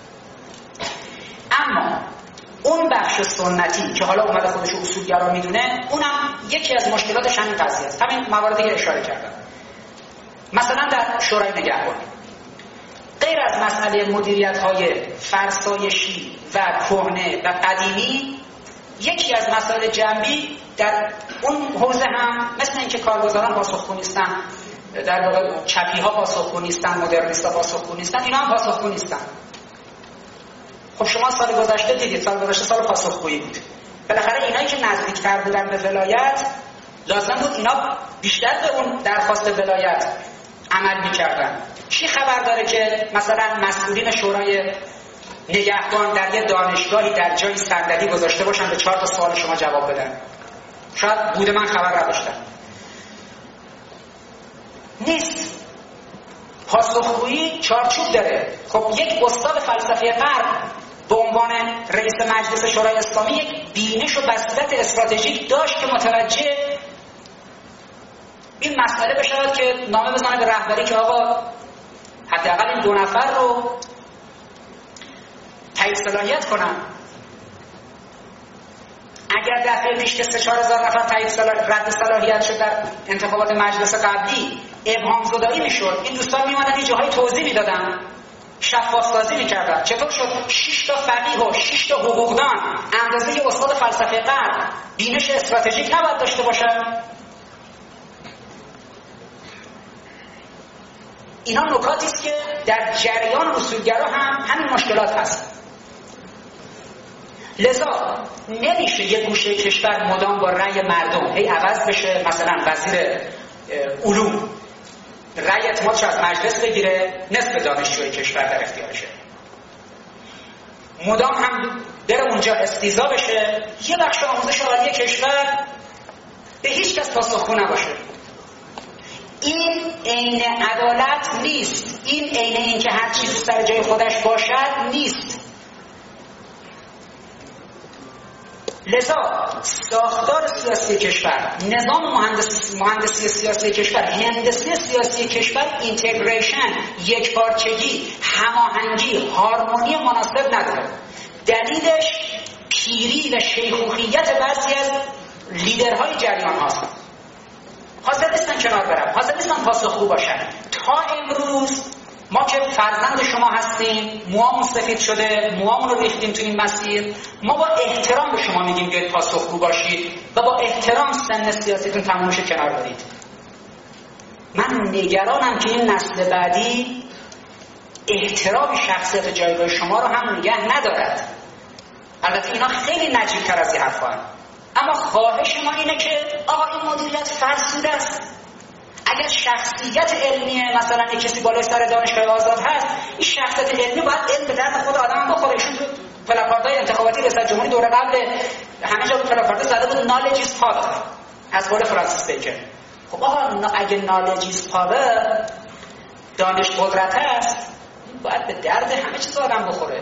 اما اون بخش سنتی که حالا اومده خودش اصولگرا میدونه، اونم یکی از مشکلاتش همین قضیه است. همین مواردی که اشاره کردم. مثلا در شورای نگهبان، غیر از مسئله مدیریت‌های فرسایشی و کهنه و قدیمی، یکی از مسائل جنبی در اون حوزه هم مثل اینکه کارگزاران پاسخگو نیستن، در واقع چپی‌ها پاسخگو نیستن، مدرنیست‌ها پاسخگو نیستن، اینا هم پاسخگو نیستن. خب شما سال گذشته دیدید، سال گذشته سال پاسخگویی بود. بالاخره اینایی که نزدیکتر بودن به ولایت لازم بود اینا بیشتر به اون درخواست ولایت عمل می‌کردن. کی خبر داره که مثلا مسئولین شورای نگهبان در یه دانشگاهی در جای صندلی گذاشته باشن به 4 تا سوال شما جواب بدن؟ شاید بوده، من خبر نداشتم. نیست. پاسخگویی چارچوب داره. خب یک استاد فلسفه غرب به عنوان رئیس مجلس شورای اسلامی یک بینش و بصیرت استراتژیک داشت که متوجه این مسئله بشود که نامه بزنه به رهبری که آقا حداقل این 2 نفر رو تایید صلاحیت کنن. اگر دفعه پیش که 3-4 هزار نفر تایید رد صلاحیت شد در انتخابات مجلس قبلی، ابهام زدایی میشد. این دوستان میومدن یه جاهای توضیح میدادن، شفاف سازی میکردن. چطور شد 6 تا فقیه و 6 تا حقوقدان اندازه یه استاد فلسفه غرب بینش استراتژیک نباید داشته باشن؟ اینا نکاتی است که در جریان اصولگرا هم همین مشکلات هست. لذا نمیشه یه گوشه کشور مدام با رأی مردم هی عوض بشه. مثلا وزیر علوم رأی اعتمادش از مجلس بگیره، نصف دانشجوی کشور در اختیارشه. مدام هم بره اونجا استیضا بشه، یه بخش آموزش عالی کشور به هیچ کس پاسخگو نباشه. این عین عدالت نیست. این عین این که هر چیزی سر جای خودش باشد نیست. لذا ساختار سیاسی کشور، نظام مهندسی سیاسی کشور، هندسه سیاسی کشور اینتگریشن، یکپارچگی، هماهنگی، هارمونی مناسب نداره. دلیلش پیری و شیخوخیت بعضی از لیدرهای جریان هاست. حاضر نیستن کنار برن، حاضر نیستن پاسخگو باشن. تا امروز ما که فرزند شما هستیم، موامون سفید شده، موامون رو ریختیم تو این مسیر، ما با احترام به شما میگیم که پاسخگو باشید و با احترام سن سیاسیتون تموم شه کنار برید. من نگرانم که این نسل بعدی احترام شخصیت جایگاه شما رو هم نگه ندارد. البته اینا خیلی نجیب‌تر از این حرفا، اما خواهش ما اینه که آقا این مدیریت فرسوده است. اگر شخصیت علمی مثلا کسی بالای سر دانشگاه آزاد هست، این شخصیت علمی باید علم به درد خود آدم بخوره. ایشون تو پلاکاردهای انتخاباتی ریاست جمهوری دوره قبل همه جا پلاکارد زده بود knowledge is power از قول فرانسیس بیکن. خب آقا اگه knowledge is power، دانش قدرت است، باید به درد همه چیز آدم بخوره.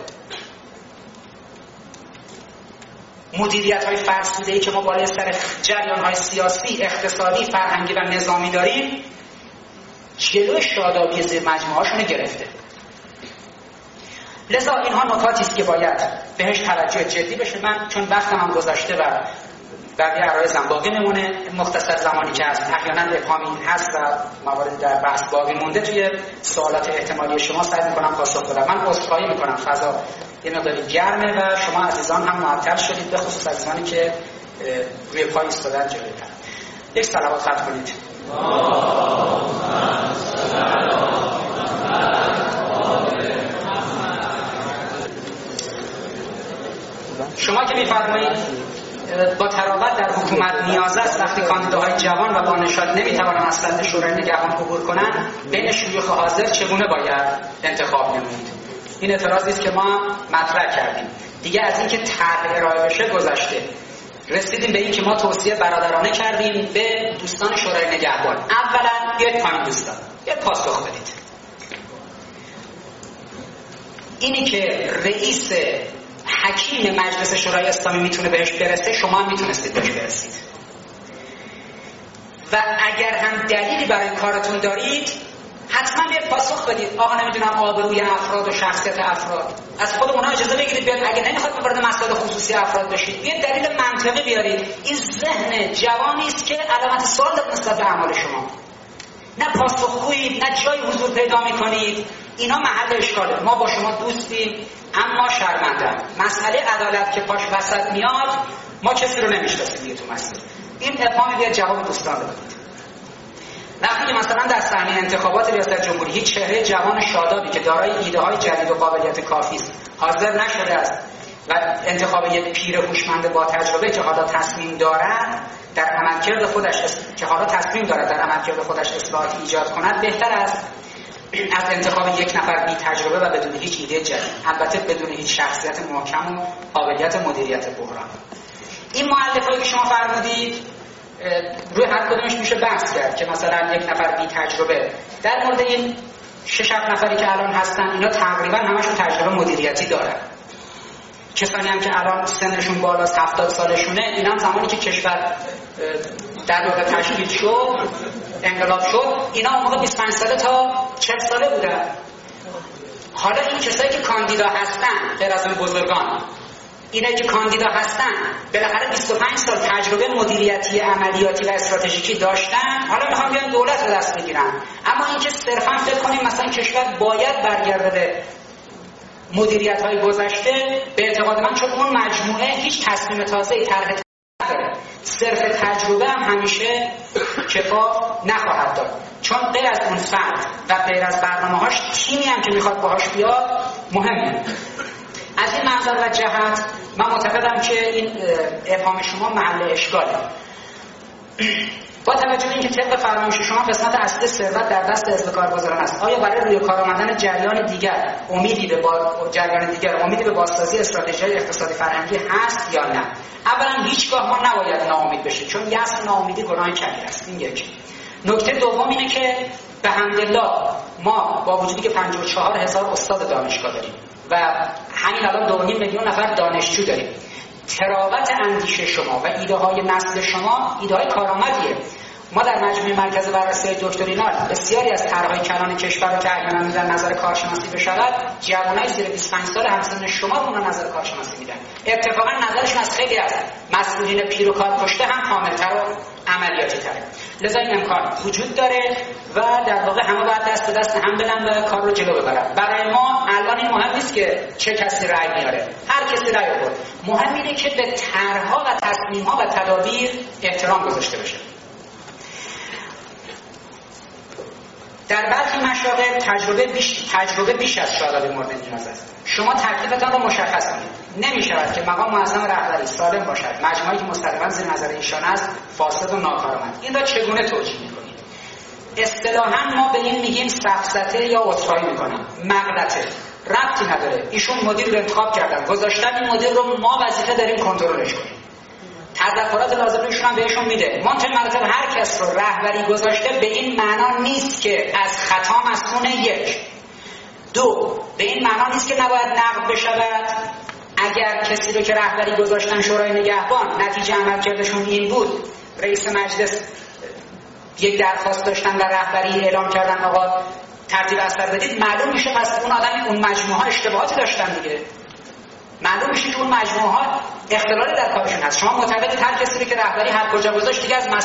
مدیریت‌های فرسوده‌ای که ما بالای سر جریان‌های سیاسی، اقتصادی، فرهنگی و نظامی داریم جلوی شادابی زیر مجموعه‌هاشون گرفته. لذا اینها نکاتی است که باید بهش توجه جدی بشه. من چون وقتم هم گذشته و بقیه عرایزم باقی میمونه، مختصر زمانی که هست احیانا ابهامی هست و موارد در بحث باقی مونده، توی سوالات احتمالی شما سعی می‌کنم پاسخ بدم. من عذرخواهی می‌کنم فضا یه مقداری گرمه و شما عزیزان هم معطل شدید، به خصوص عزیزانی که روی پای ایستادن جلوی‌تر. یک صلوات ختم کنید. شما که می‌فرمایید با تراوت در حکومت نیاز است وقتی کاندیداهای جوان و با نشاط نمی‌توانند از سطح شورای نگهبان عبور کنند، بین شیوخ حاضر چگونه باید انتخاب نمود؟ این اعتراضی است که ما مطرح کردیم. دیگه از اینکه طرح ارائه بشه گذشته. رسیدیم به این که ما توصیه برادرانه کردیم به دوستان شورای نگهبان. اولا بیاید پایین دوستان، بیاید پاسخ بدید. اینی که رئیس حکیم مجلس شورای اسلامی میتونه بهش برسه، شما هم میتونستید بهش برسید. و اگر هم دلیلی برای کارتون دارید حتما بیاید پاسخ بدید. آقا نمیدونم آبروی افراد و شخصیت افراد، از خود اونها اجازه بگیرید بیاد. اگه نمیخواد وارد مسائل خصوصی افراد بشید، بیاید دلیل منطقی بیارید. این ذهن جوانی است که علامت سوال داره نسبت به اعمال شما. نه پاسخگویید، نه جای حضور پیدا میکنید. اینا محل اشکاله. ما با شما دوستیم اما شرمندم. مسئله عدالت که پاش وسط میاد، ما کسی رو نمیشناسیم دیگه تو مسئله. این ابهامی بیاد جواب دوستان بدید. وقتی که مثلا در صحنه انتخابات ریاست جمهوری هیچ چهره جوان شادابی که دارای ایده‌های جدید و قابلیت کافی است حاضر نشده است و انتخاب یک پیر هوشمند با تجربه که حالا تصمیم دارد در عملکرد خودش اصلاحات ایجاد کند، بهتر است از انتخاب یک نفر بی تجربه و بدون هیچ ایده جدید، البته بدون هیچ شخصیت محکم و قابلیت مدیریت بحران. این مؤلفه‌ای که شما فرمودید روی هر کدومش میشه بحث کرد که مثلا یک نفر بی تجربه. در مورد این 6-7 نفری که الان هستن، اینا تقریبا همشون تجربه مدیریتی دارن. کسانی هم که الان سنشون بالاست 70 سالشونه، اینا هم زمانی که کشور در واقع تشکیل شد، انقلاب شد، اینا اون موقع 25 ساله تا 40 ساله بودن. حالا این کسایی که کاندیدا هستن غیر از اون بزرگان اینا که کاندیدا هستن بالاخره 25 سال تجربه مدیریتی عملیاتی و استراتژیکی داشتن، حالا میخوام بیان دولت رو دست بگیرن. اما اینکه صرفا فکر کنیم مثلا کشور باید برگرده به مدیریت‌های گذشته، به اعتقاد من چون اون مجموعه هیچ تصمیم تازه‌ای طرح نداره، صرف تجربه هم همیشه کفا نخواهد داد، چون غیر از اون فرد و غیر از برنامه‌هاش تیمی هم که میخواد باهاش بیاد مهمه. از این منظر و جهت من معتقدم که این ابهام شما محل اشکاله. با توجه به اینکه طبق فرمایش شما قسمت اصلی ثروت در دست حزب کارگزاران است، آیا برای روی کار آمدن جریان دیگر امیدی به بازسازی استراتژی اقتصادی فرهنگی هست یا نه؟ اولا هیچگاه ما نباید ناامید بشیم، چون یأس ناامیدی گناه کبیر است. این یک. نکته دوم اینه که به حمدالله ما با وجودی که 54,000 استاد دانشگاه داریم و همین الان 2.5 میلیون نفر دانشجو داریم، تراوت اندیشه شما و ایده های نسل شما ایده های کارآمدیه. ما در مجموعه مرکز بررسی دکترینال بسیاری از طرح‌های کلان کشور رو که احیانا در نظر کارشناسی بشود، جوانای زیر 25 سال همسن شما رو نظر کارشناسی میدن. اتفاقا نظرشون از خیلی از مسئولین پیر و کار کشته هم کامل‌تر و عملیاتی تره. لذا این امکان وجود داره و در واقع همه باید دست به دست هم بدن و کار رو جلو ببرن. برای ما الان این مهم نیست که چه کسی رأی میاره، هر کسی رأی آورد. مهم اینه که به طرح‌ها و تصمیم‌ها و تدابیر احترام گذاشته بشه. در برخی مشاغل تجربه بیش از شادابی مورد نیاز است. شما تکلیفتان را مشخص کنید. نمی‌شود که مقام معظم رهبری سالم باشد، مجموعه‌ای که مستقیما زیر نظر ایشان است فاسد و ناکارآمد. این را چگونه توجیه می‌کنید؟ اصطلاحاً ما به این میگیم سفسطه یا عذرخواهی می‌کنم. مغلطه ربطی نداره. ایشون مدیر رو انتخاب کردن، گذاشتن این مدیر رو ما وظیفه داریم کنترلش کنیم. تذکرات لازمشون هم بهشون میده. منتهی مراتب هر کس رو رهبری گذاشته به این معنا نیست که از خطا مسئول. یک. دو، به این معنا نیست که نباید نقد بشود. اگر کسی رو که رهبری گذاشتن شورای نگهبان نتیجه عملکردشون این بود، رئیس مجلس یک درخواست داشتن در رهبری اعلام کردن آقا ترتیب اثر بدید، معلوم میشه پس اون آدم اون مجموعه ها اشتباهاتی داشتن دیگه. معلوم میشه که اون مجموعه ها اختلال در کارشون هست. شما معتقدید هر کسی رو که رهبری هر کجا گذاشت دیگه از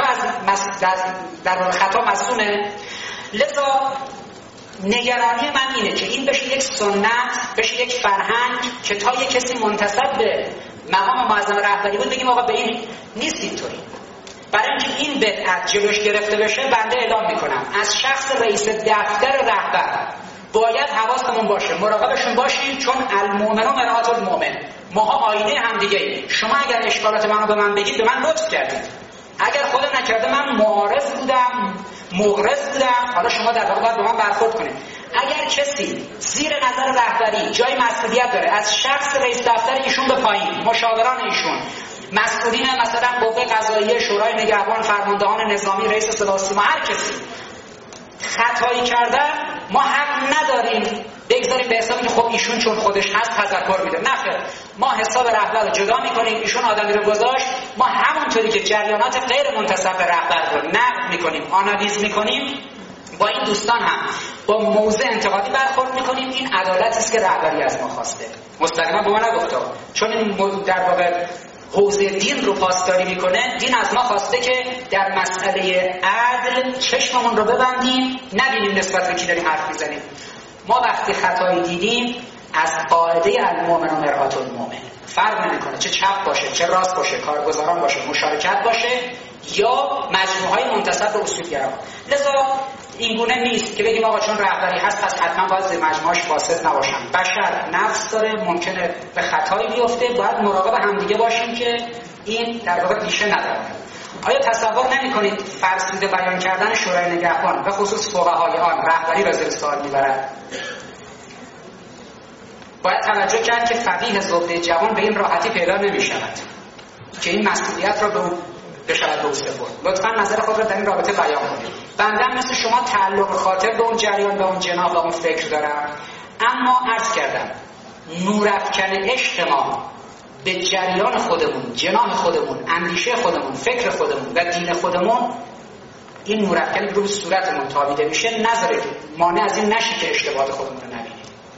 خطا مسئوله؟ لذا نگرانی من اینه که این بشه یک سنت، بشه یک فرهنگ که تا یک کسی منتسب به مقام معظم رهبری بود بگیم آقا به این نیست اینطوری. برای اینکه این بدعت جلوش گرفته بشه بنده اعلام میکنم از شخص رئیس دفتر رهبر باید حواسمون باشه، مراقبشون باشیم، چون المؤمنون مرآت المؤمن، ماها آینه هم دیگه ایم. شما اگر اشکالات منو به من بگید به من لطف کردید، اگر خود نکرده من معارض بودم، مغرض بودم، حالا شما در واقع باید با من برخورد کنید. اگر کسی زیر نظر رهبری جای مسئولیت داره، از شخص رئیس دفتر ایشون به پایین، مشاوران ایشون، مسئولین مثلا قوه قضاییه، شورای نگهبان، فرماندهان نظامی، رئیس صدا و سیما، هر کسی خطایی کردن، ما حق نداریم بگذاریم به حسابی که خب ایشون چون خودش هست تذکر میده. نه خیر، ما حساب رهبر رو جدا میکنیم، ایشون آدمی رو گذاشت، ما همونطوری که جریانات غیر منتسب به رهبر رو نقد میکنیم، آنالیز میکنیم، با این دوستان هم با موضع انتقادی برخورد میکنیم. این عدالتی است که رهبری از ما خواسته، مستقیما به ما نگفته، چون این در واقع حوزه دین رو پاسداری میکنه. دین از ما خواسته که در مسئله عدل چشممون رو ببندیم، نبینیم نسبت به کی داریم حرف میزنیم. ما وقتی خطایی دیدیم از قاعده المؤمن و مرآت المؤمن فرق نمیکنه، چه چپ باشه، چه راست باشه، کارگزاران باشه، مشارکت باشه یا مجموعه‌های منتسب به اصولگرا. لذا این گونه نیست که بگیم آقا چون رهبری هست پس حتما باید زیر مجموعه‌اش فاسد نباشن. بشر نفس داره، ممکنه به خطایی بیفته، باید مراقب همدیگه باشیم که این در واقع ریشه نداره. آیا تصور نمی‌کنید فرسوده بیان کردن شورای نگهبان به خصوص فقهای آن رهبری را زیر سوال می‌برد؟ باید توجه کرد که فقیه زبده جوان به این راحتی پیدا نمی‌شود که این مسئولیت را به شود به او سپرد. لطفاً نظر خود را در این رابطه بیان کنید. بنده مثل شما تعلق خاطر به اون جریان، به اون جناح و اون فکر دارم، اما عرض کردم نورافکن عشق ما به جریان خودمون، جناح خودمون، اندیشه خودمون، فکر خودمون و دین خودمون، این نورافکنی رو به صورتمون تابیده میشه، نذارید مانع از این نشه که اشتباهات خودمون رو نبینیم.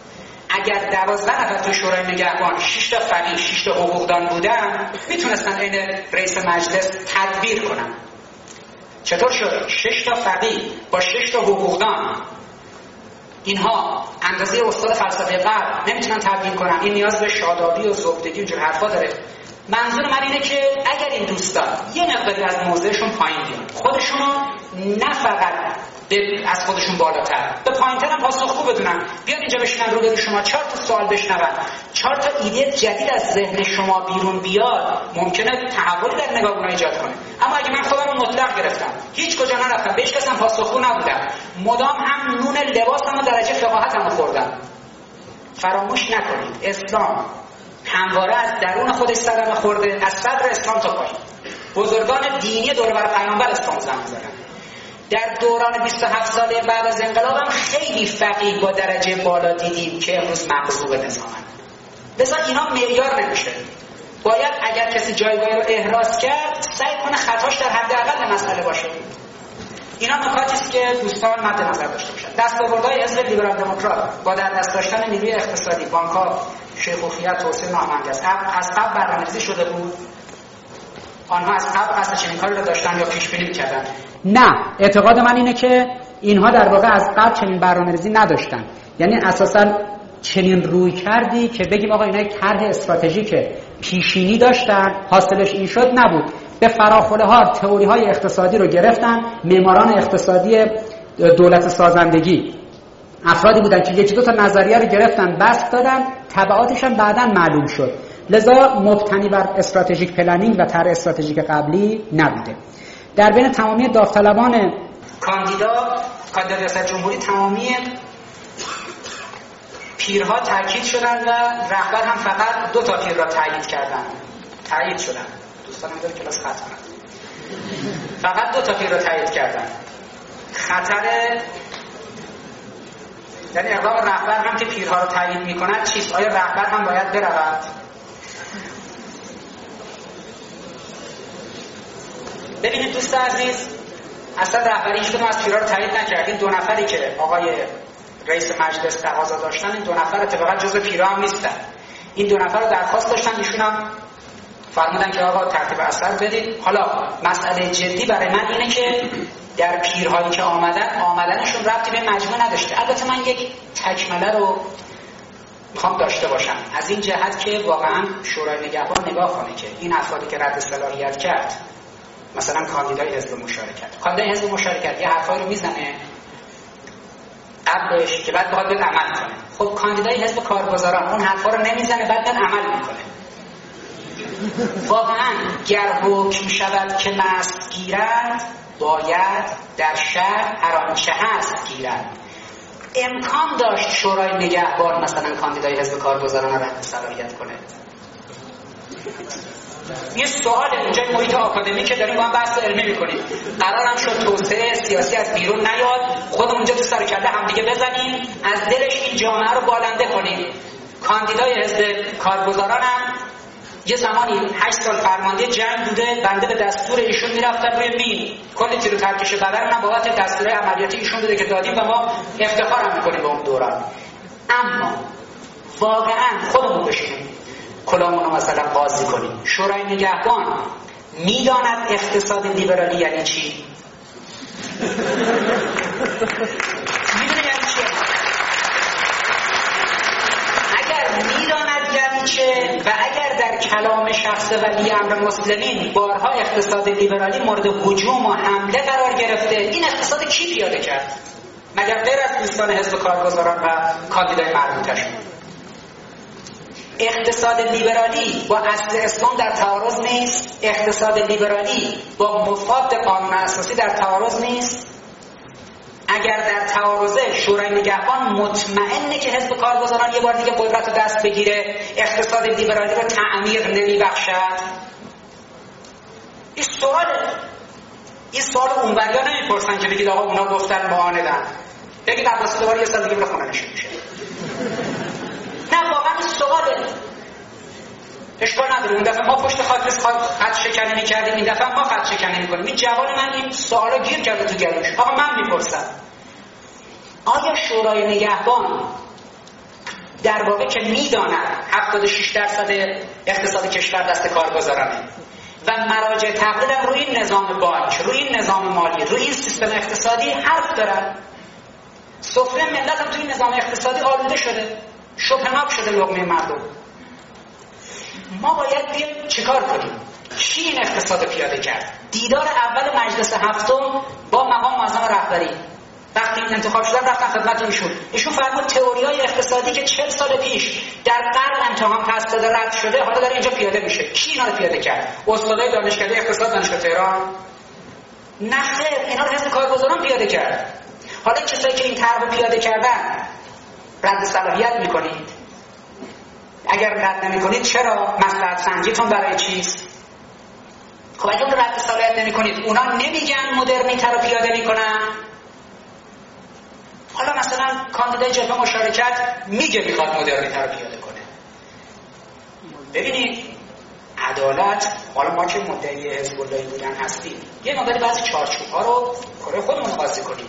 اگر 12 نفر تو شورای نگهبان 6 تا فقیه 6 تا حقوقدان بودن میتونستن این رئیس مجلس تدبیر کنن. چطور شد 6 تا فقیه با 6 تا حقوقدان اینها اندازه استاد فلسفه غرب نمیتونن تدبیر کنن؟ این نیاز به شادابی و زبدگی و اینجور حرفا داره. منظور من اینه که اگر این دوستان یه مقداری از موضعشون پایین بیان، خودشونو نه فقط از خودشون بالاتر به پایین‌تر هم پاسخگو بدونن، بیان اینجا بشینن روبروی شما 4 تا سوال بشنون، 4 تا ایده جدید از ذهن شما بیرون بیاد، ممکنه تحولی در نگاه اونها ایجاد کنه. اما اگه من خودم مطلق گرفتم، هیچ کجا نرفتم، به هیچ کس هم پاسخگو نبودم، مدام هم نون لباسم و درجه فقاهتم خوردم، فراموش نکنید اسلام همواره از درون خودش صدمه خورده، از صدر اسلام تا پایین. بزرگان دینی دور بر پیامبر اسلام زمان زدن. در دوران 27 ساله بعد از انقلاب هم خیلی فقیه با درجه بالا دیدیم که امروز مغضوب نظامن. لذا اینا معیار نمیشه. باید اگر کسی جایگاهی رو احراز کرد سعی کنه خطاش در حداقل مسئله باشه. اینا نکاتی است که دوستان مد نظر داشته باشند. دستاوردهای حزب لیبرال دموکرات با در دست داشتن نیروی اقتصادی، بانک‌ها، شیخوخیت، توسعه ناهمانگ است. از قبل برنامه‌ریزی شده بود. آنها از قبل قصد چنین کاری رو داشتن یا پیش بینی می‌کردن؟ نه، اعتقاد من اینه که اینها در واقع از قبل چنین برنامه‌ریزی نداشتن. یعنی اساساً چنین روی کردی که بگیم آقا اینا یک طرح استراتژیک پیشینی داشتن، حاصلش این شد نبود. به فراخورها تئوری‌های اقتصادی رو گرفتن، معماران اقتصادی دولت سازندگی افرادی بودن که یکی دو تا نظریه رو گرفتن بسط دادن، تبعاتش هم بعداً معلوم شد. لذا مبتنی بر استراتژیک پلنینگ و طرح استراتژیک قبلی نبوده. در بین تمامی داوطلبان کاندیدا ریاست جمهوری تمامی پیرها تاکید شدن و رهبر هم فقط 2 تا پیر را تایید شدن. دوستان می‌دونن کلاس خط کنن. فقط 2 تا پیر را تایید کردن. خطر یعنی اقدام رهبر هم که پیرها رو تایید می‌کند چیست؟ آیا رهبر هم باید برود؟ ببینید دوست عزیز، اصلا رهبری هیچ کدوم از پیرها رو تایید نکرد. این 2 نفری که آقای رئیس مجلس تقاضا داشتن، این 2 نفر اتفاقا جزء پیرها هم نیستن. این 2 نفر رو درخواست داشتن، ایشون هم فرمودن که آقا ترتیب اثر بدید. حالا مسئله جدی برای من اینه که در پیرهایی که آمدنشون ربطی به مجموع نداشته. البته من یک تکمله رو میخوام داشته باشم از این جهت که واقعا شورای نگهبان نگاه کنه که این افرادی که رد صلاحیت کرد، مثلا کاندیدای حزب مشارکت یه حرفایی رو میزنه قبلش که بعد بخواد عمل کنه. خب کاندیدای حزب کارگزاران اون حرفا رو نمیزنه، بعد عمل میکنه. واقعا گر حکم شود که مست گیرد، باید در شهر هر آنچه هست گیرد. امکان داشت شورای نگهبان مثلا کاندیدای حزب کارگزاران رو رد صلاحیت کنه. یه سوال اینجا محیط آکادمی که داریم با هم بحث علمی میکنیم، قرارم شد توسعه سیاسی از بیرون نیاد، خودمون اونجا تو سر کله همدیگه بزنیم، از دلش این جامعه رو بالنده کنیم. کاندیدای حزب کارگزاران هم یه زمانی 8 سال فرمانده جنگ بوده، بنده به دستور ایشون میرفتم روی مین، کلی تیر و ترکش بدن من بابت دستور عملیاتی ایشون بوده که دادیم و ما افتخار میکنیم به اون دوران. اما واقعا خودمون بشیم کلامونو مثلا قاضی کنیم. شورای نگهبان میداند اقتصاد لیبرالی یعنی چی؟ میدونه یعنی چی؟ اگر میداند یعنی چه و اگر در کلام شخص ولی امر مسلمین بارها اقتصاد لیبرالی مورد هجوم و حمله قرار گرفته، این اقتصاد کی پیاده کرد؟ مگر غیر از دوستان حزب کارگزاران و کاندیدای مربوطه‌شون؟ اقتصاد لیبرالی با اصل اسلام در تعارض نیست. اقتصاد لیبرالی با مفاد قانون اساسی در تعارض نیست. اگر در تعارضه شورای نگهبان مطمئنه که حزب کارگزاران یه بار دیگه قدرت رو دست بگیره، اقتصاد لیبرالی رو تعمیر نمیبخشد. این سوال اونوریا نمیپرسن که بگید آقا اونا گفتن معاندن، بگید عباسی دوباره یه سال دیگه بره خونه نشون میشه. نه واقعا این سواله، اشکال نداره. اون دفعه ما پشت خط شکنی میکردیم، این دفعه ما خط شکنی میکنیم. این جوان من این سوالا گیر کرده تو گلوش. آقا من میپرسم آیا شورای نگهبان در واقع که میداند 76% اقتصاد کشور دست کارگزارانه و مراجع تقلید هم روی این نظام بانک، روی این نظام مالی، روی این سیستم اقتصادی حرف دارن. سفره ملت هم توی این نظام اقتصادی آلوده شده، شبهناک شده لقمه مردم. ما باید بیایم چیکار کنیم؟ کی این اقتصاد پیاده کرد؟ دیدار اول مجلس هفتم با مقام معظم رهبری وقتی انتخاب شدن رفتن خدمت ایشون فرمود تئوریای اقتصادی که 40 سال پیش در قرن امتحان پس داده رد شده حالا داره اینجا پیاده میشه. کی اینا رو پیاده کرد؟ استادای دانشکده اقتصاد دانشگاه تهران؟ نه خیر، اینا رو حزب کارگزاران پیاده کرد. حالا کسایی که این طرح پیاده کردن رد صلاحیت میکنید؟ اگر رد نمیکنید چرا؟ مصلحت سنجیتون برای چیست؟ خب اگه اون رد صلاحیت نمیکنید اونا نمیگن مدرنیته رو پیاده میکنن؟ حالا مثلا کاندیدای جبهه مشارکت میگه میخواد مدرنیته رو پیاده کنه. ببینید عدالت، حالا ما که مدعی حزب اللهی بودن هستیم یه مقداری بعضی چارچوب‌ها رو کار خودمون بازی کنیم.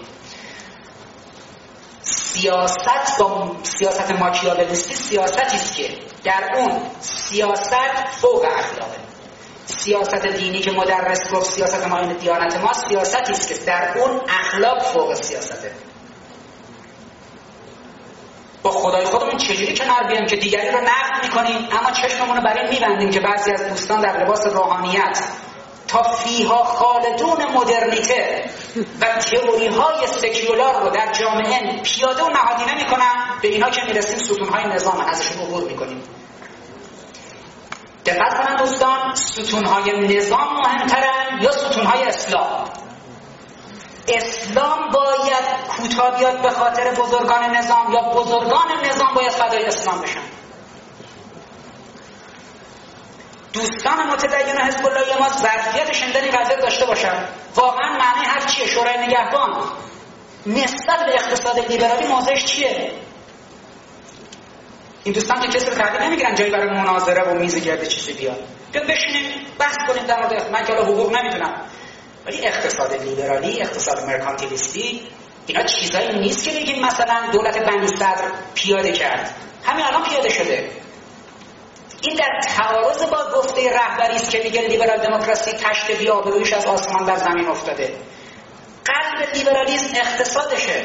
سیاست ماکیاولیستی سیاستی است که در اون سیاست فوق اخلاقه. سیاست دینی که مدرس گفت سیاست معین دیانت ما سیاستی است که در اون اخلاق فوق سیاسته. با خدای خودمون چجوری کنار بیایم که دیگری رو نقد میکنیم اما چشممون رو برای میبندیم که بعضی از دوستان در لباس روحانیت تا فیها خالدون مدرنیته و تئوری های سکولار رو در جامعه پیاده و نهادینه میکنن. به اینا که میرسیم ستونهای نظام ازشون عبور میکنیم. دقت کنن دوستان، ستونهای نظام مهمترن یا ستونهای اسلام؟ اسلام باید کوتاه بیاد به خاطر بزرگان نظام یا بزرگان نظام باید فدای اسلام بشن؟ دوستان متدین حزب اللهی ما ظرفیت شنیدن این قضیه داشته باشن. واقعا معنی حرف چیه؟ شورای نگهبان نسبت به اقتصاد لیبرالی موضعش چیه؟ این دوستان که کسی رو تحویل نمیگیرن جایی برای مناظره و میز گرد چیزی بیاد بشینیم بحث کنیم در مورد. من که حقوق نمیدونم، ولی اقتصاد لیبرالی، اقتصاد مرکانتیلیستی، اینا چیزایی نیست که بگیم مثلا دولت بنی صدر پیاده کرد، همین الان پیاده شده. این در تعارض با گفته رهبری است که میگه لیبرال دموکراسی تشت بی‌آبرویش از آسمان بر زمین افتاده. قلب لیبرالیسم اقتصادشه.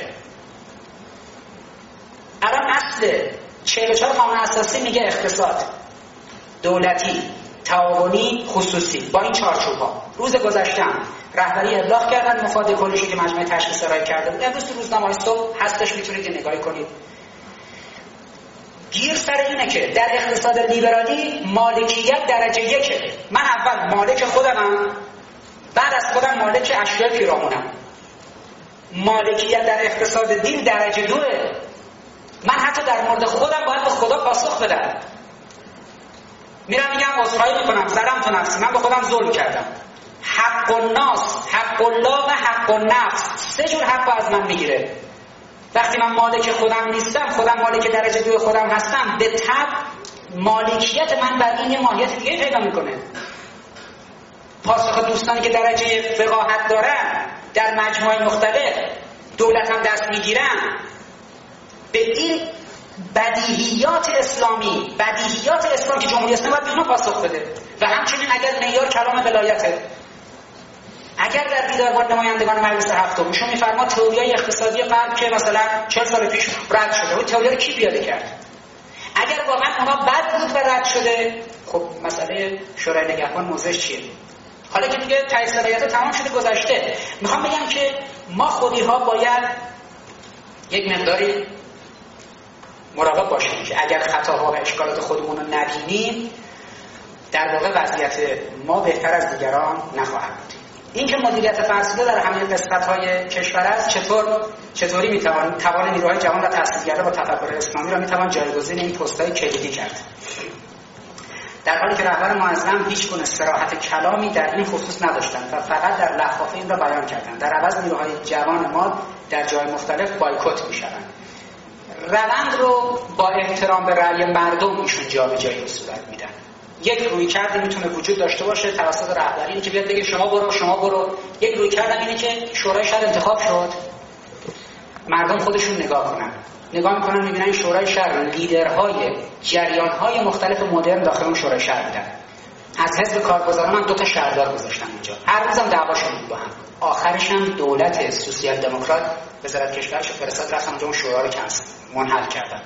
الان اصل 44 قانون اساسی میگه اقتصاد دولتی، تعاونی، خصوصی، با این چارچوب‌ها. روز گذشته رهبری ابلاغ کردن مفاد کلیشی که مجمع تشخیص ارائه کرده بود. امروز تو روزنامه صبح هستش، میتونید نگاهی کنید. گیر سر اینه که در اقتصاد لیبرالی مالکیت درجه 1. من اول مالک خودمم، بعد از خودم مالک اشیاء پیرامونم. مالکیت در اقتصاد دین درجه 2. من حتی در مورد خودم باید به خدا پاسخ بدم. میرم میگم عذرخواهی میکنم، زدم تو نفسی، من به خودم ظلم کردم. حق الناس، حق الله و حق النفس، 3 جور حق از من میگیره. وقتی من مالک خودم نیستم، خودم مالک درجه 2 خودم هستم، به طبع مالکیت من بر این ماهیت دیگه پیدا میکنه. پاسخ دوستانی که درجه فقاهت دارن در مجموعه مختلف دولت هم دست میگیرن به این بدیهیات اسلامی، بدیهیات اسلام که جمهوری اسلامی باید به اینا پاسخ بده. و همچنین اگر معیار کلام ولایته، اگر در دیدار با نمایندگان مجلس هفتم ایشون میفرما تئوریای اقتصادی غرب که مثلا 40 سال پیش رد شده، اون تئوری رو کی پیاده کرد؟ اگر واقعا اونا بد بود و رد شده، خب مسئله شورای نگهبان موضعش چیه؟ حالا که دیگه تایید صلاحیت تمام شده گذشته، میخوام بگم که ما خودی‌ها باید یک مقداری مراقب باشیم که اگر خطاها و اشکالات خودمون رو نبینیم، در واقع وضعیت ما بهتر از دیگران نخواهد بود. این که مدیریت فرسوده در همه قسمت‌های کشور است، چطوری میتوان توان نیروهای جوان و تحصیلگرده با تفکر اسلامی را میتوان جایگزین این پست‌های کلیدی کرد، در حالی که رهبر معظم هیچ گونه صراحت کلامی در این خصوص نداشتند و فقط در لفافه این را بیان کردند. در عوض نیروهای جوان ما در جای مختلف بایکوت میشوند. روند رو با احترام به رأی مردم ایشون جابجایی و صورت میدن. یک رویکردی میتونه وجود داشته باشه توسط رهبری، اینه که بیاد بگه شما برو. یک رویکرد اینه که شورای شهر انتخاب شد، مردم خودشون نگاه کنن نگاه میکنن میبینن شورای شهر لیدرهای جریانهای مختلف مدرن داخل اون شورای شهر بودن. از حزب کارگزاران من 2 شهردار گذاشتن اونجا، هر روزم دعواشون بود با هم. آخرش هم دولت سوسیال دموکرات وزارت کشورش فرستاد رفتن اونجا اون شورا رو منحل کردن.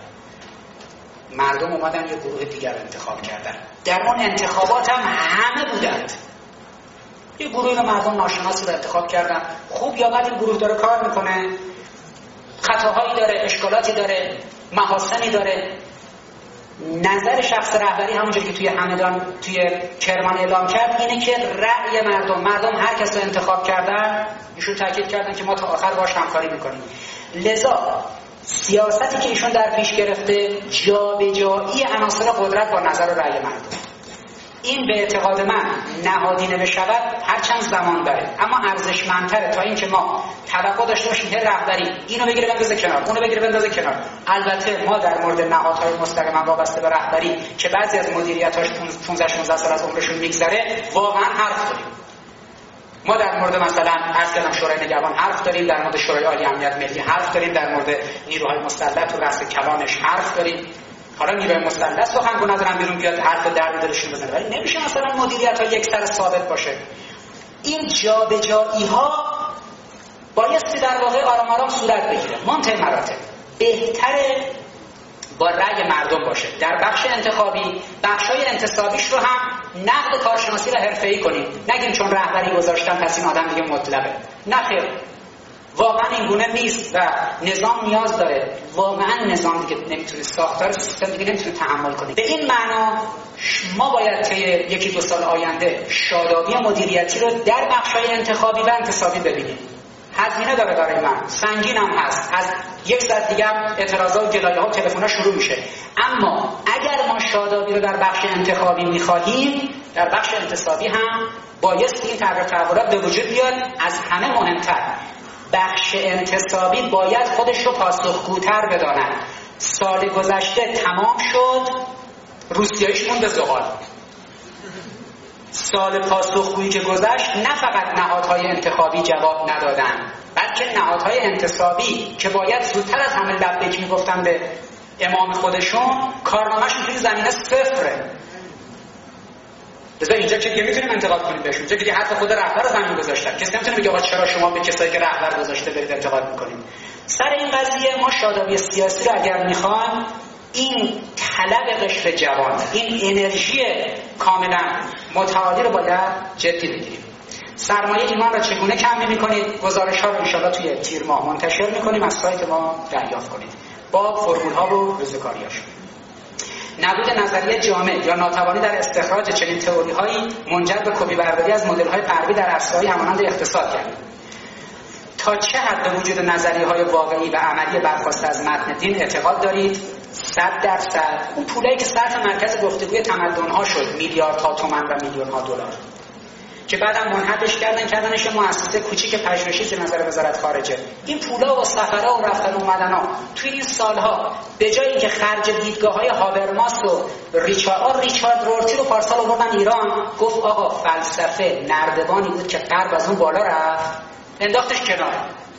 مردم اومدن یه گروه دیگر انتخاب کردن. در اون انتخابات هم همه بودند. یه گروهی رو مردم ناشناسی رو انتخاب کردن. خوب یا بد این گروه داره کار میکنه، خطاهایی داره، اشکالاتی داره، محاسنی داره. نظر شخص رهبری همونجوری که توی همدان توی کرمان اعلام کرد اینه که رأی مردم هر کس رو انتخاب کردن، ایشون تاکید کردن که ما تا آخر باهاش همکاری میکنیم. لذا سیاستی که ایشون در پیش گرفته جابجایی عناصر قدرت با نظر و رأی مردم، این به اعتقاد من نهادینه بشود هرچند زمان بره، اما ارزشمندتره تا اینکه ما توقع داشته باشیم هر رهبری اینو بگیره بندازه کنار، اونو بگیره بندازه کنار. البته ما در مورد نهادهای مستقیما وابسته به رهبری که بعضی از مدیریتاش 15-16 سال از عمرشون میگذره واقعا حرف داریم. ما در مورد مثلا اصلا شورای نگهبان حرف داریم، در مورد شورای عالی امنیت ملی حرف داریم، در مورد نیروهای مسلح و رأس کلانش حرف داریم. حالا نیروی مسلح سخنگو ندارن بیرون بیاد حرف در دلشون بزنه، ولی نمیشه مثلا مدیریت ها یک سر ثابت باشه. این جابجایی ها بایستی در واقع آرام آرام صورت بگیره. منتهی مراتب بهتره با رأی مردم باشه. در بخش انتخابی بخشای انتصابیش رو هم نقد کارشناسی رو حرفه‌ای کنیم، نگیم چون رهبری گذاشتن پس این آدم دیگه مطلقه. نه خیر، واقعا این گونه نیست و نظام نیاز داره. واقعا نظام دیگه نمیتونه، ساختار سیستم دیگه نمیتونه تحمل کنه. به این معنا ما باید که 1-2 سال آینده شادابی مدیریتی رو در بخش‌های انتخابی و انتصابی ببینیم. هزینه داره برای من، سنگین هم هست، از 1 ساعت دیگه هم اعتراضات و گلایه‌ها و تلفن‌ها شروع میشه. اما اگر ما شادابی رو در بخش انتخابی می‌خواهیم، در بخش انتصابی هم بایستی این تغییر تحولات به وجود بیاد. از همه مهمتر بخش انتصابی باید خودش رو پاسخگوتر بداند. سال گذشته تمام شد، روسیاییش موند به زغال. سال پاسخگویی که گذشت نه فقط نهادهای انتخابی جواب ندادن، بلکه نهادهای انتصابی که باید زودتر از همه لبیک میگفتن به امام خودشون، کارنامه‌شون توی زمینه صفره. لذا اینجا که میتونیم انتقاد کنیم بهشون، اینجا که حتی خود رهبر رو زمین گذاشتن، کسی نمیتونه بگه آقا چرا شما به کسایی که رهبر گذاشته برید انتقاد میکنیم. سر این قضیه ما شادابی سیاسی رو اگر میخوان، این طلب قشر جوان، این انرژی کاملا متعالی رو باید جدی بگیریم. سرمایه ایمان رو چگونه کم میکنید؟ گزارش ها رو انشاءالله توی تیر ماه منتشر میکنیم، از سایت ما دریافت کنید با فرمول ها و ریزکاریاش. نبود نظریه جامع یا ناتوانی در استخراج چنین تئوری هایی منجر به کپی برداری از مدل های غربی در عرصه‌های همانند اقتصاد کرد. تا چه حد به وجود نظریه های واقعی و عملی برخواسته از متن دین اعتقاد دارید؟ 100% اون پولایی که صرف مرکز گفتگوی تمدن ها شد، میلیاردها تومان و میلیون ها دلار، که بعدم منحلش کردنش مؤسسه کوچیک پژوهشی زیر نظر وزارت خارجه. این پولا و سفرها و رفتن و اومدنها توی این سالها به جای اینکه خرج دیدگاه‌های هابرماس و ریچارد رورتی رو پارسال آوردن ایران، گفت آقا فلسفه نردبانی بود که غرب از اون بالا رفت، انداختش کنار.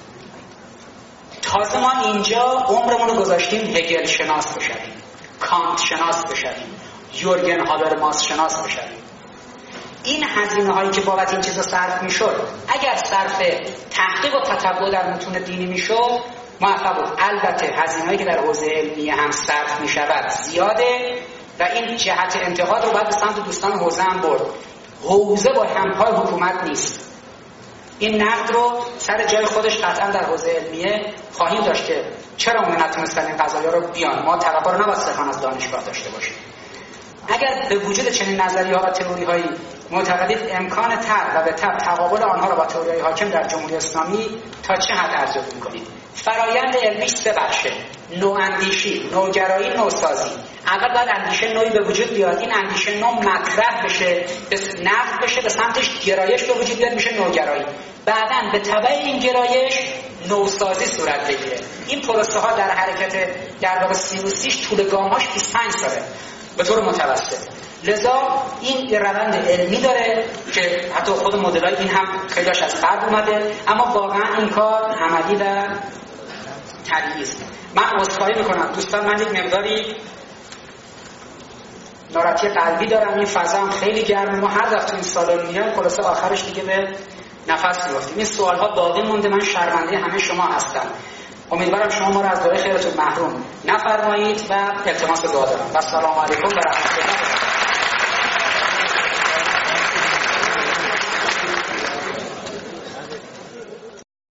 تازه ما اینجا عمرمون رو گذاشتیم هگل شناس بشویم، کانت شناس بشویم، یورگن هابرماس شناس بشویم. این هزینه هایی که بابت این چیزا صرف میشد، اگر صرف تحقیق و تتبع در متون دینی میشد موفق بود. البته هزینه هایی که در حوزه علمیه هم صرف میشود زیاده و این جهت انتقاد رو باید به سمت دوستان حوزه هم برد. حوزه با همپای حکومت نیست. این نقد رو سر جای خودش قطعا در حوزه علمیه خواهیم داشت که چرا اون نتونستن این قضایا رو بیان. ما توقع رو نباید صرفاً از دانشگاه داشته باشیم. اگر به وجود چنین نظریه‌ها و تئوری‌هایی معتقدید امکان طرح و به تبع تقابل آنها را با تئوری‌های حاکم در جمهوری اسلامی تا چه حد ارزیابی می‌کنید؟ فرایند علمی 3 بخشه: نواندیشی، نوگرایی، نوسازی. اول باید اندیشه نوعی به وجود بیاد، این اندیشه نو مطرح بشه، نقد بشه، به سمتش گرایش به وجود بیاد، میشه نوگرایی. بعداً به تبع این گرایش نوسازی صورت بگیره. این پروسه ها در حرکت در واقع سینوسیش طول گام‌هاش 25 ساله به طور متوسط. لذا این روند علمی داره که حتی خود مدل‌های این هم خیلیش از غرب اومده، اما واقعا این کار عملی و طبیعی است. من عذرخواهی میکنم دوستان، من یک مقداری ناراحتی قلبی دارم، این فضا هم خیلی گرمه، ما هر دفعه این سالن میایم خلاصه آخرش دیگه به نفس میافتیم. این سوال‌ها باقی مونده، من شرمنده همه شما هستم. امیدوارم شما ما را از دعای خیرتون محروم نفرمایید و التماس دعا دارم. و السلام علیکم و رحمت الله.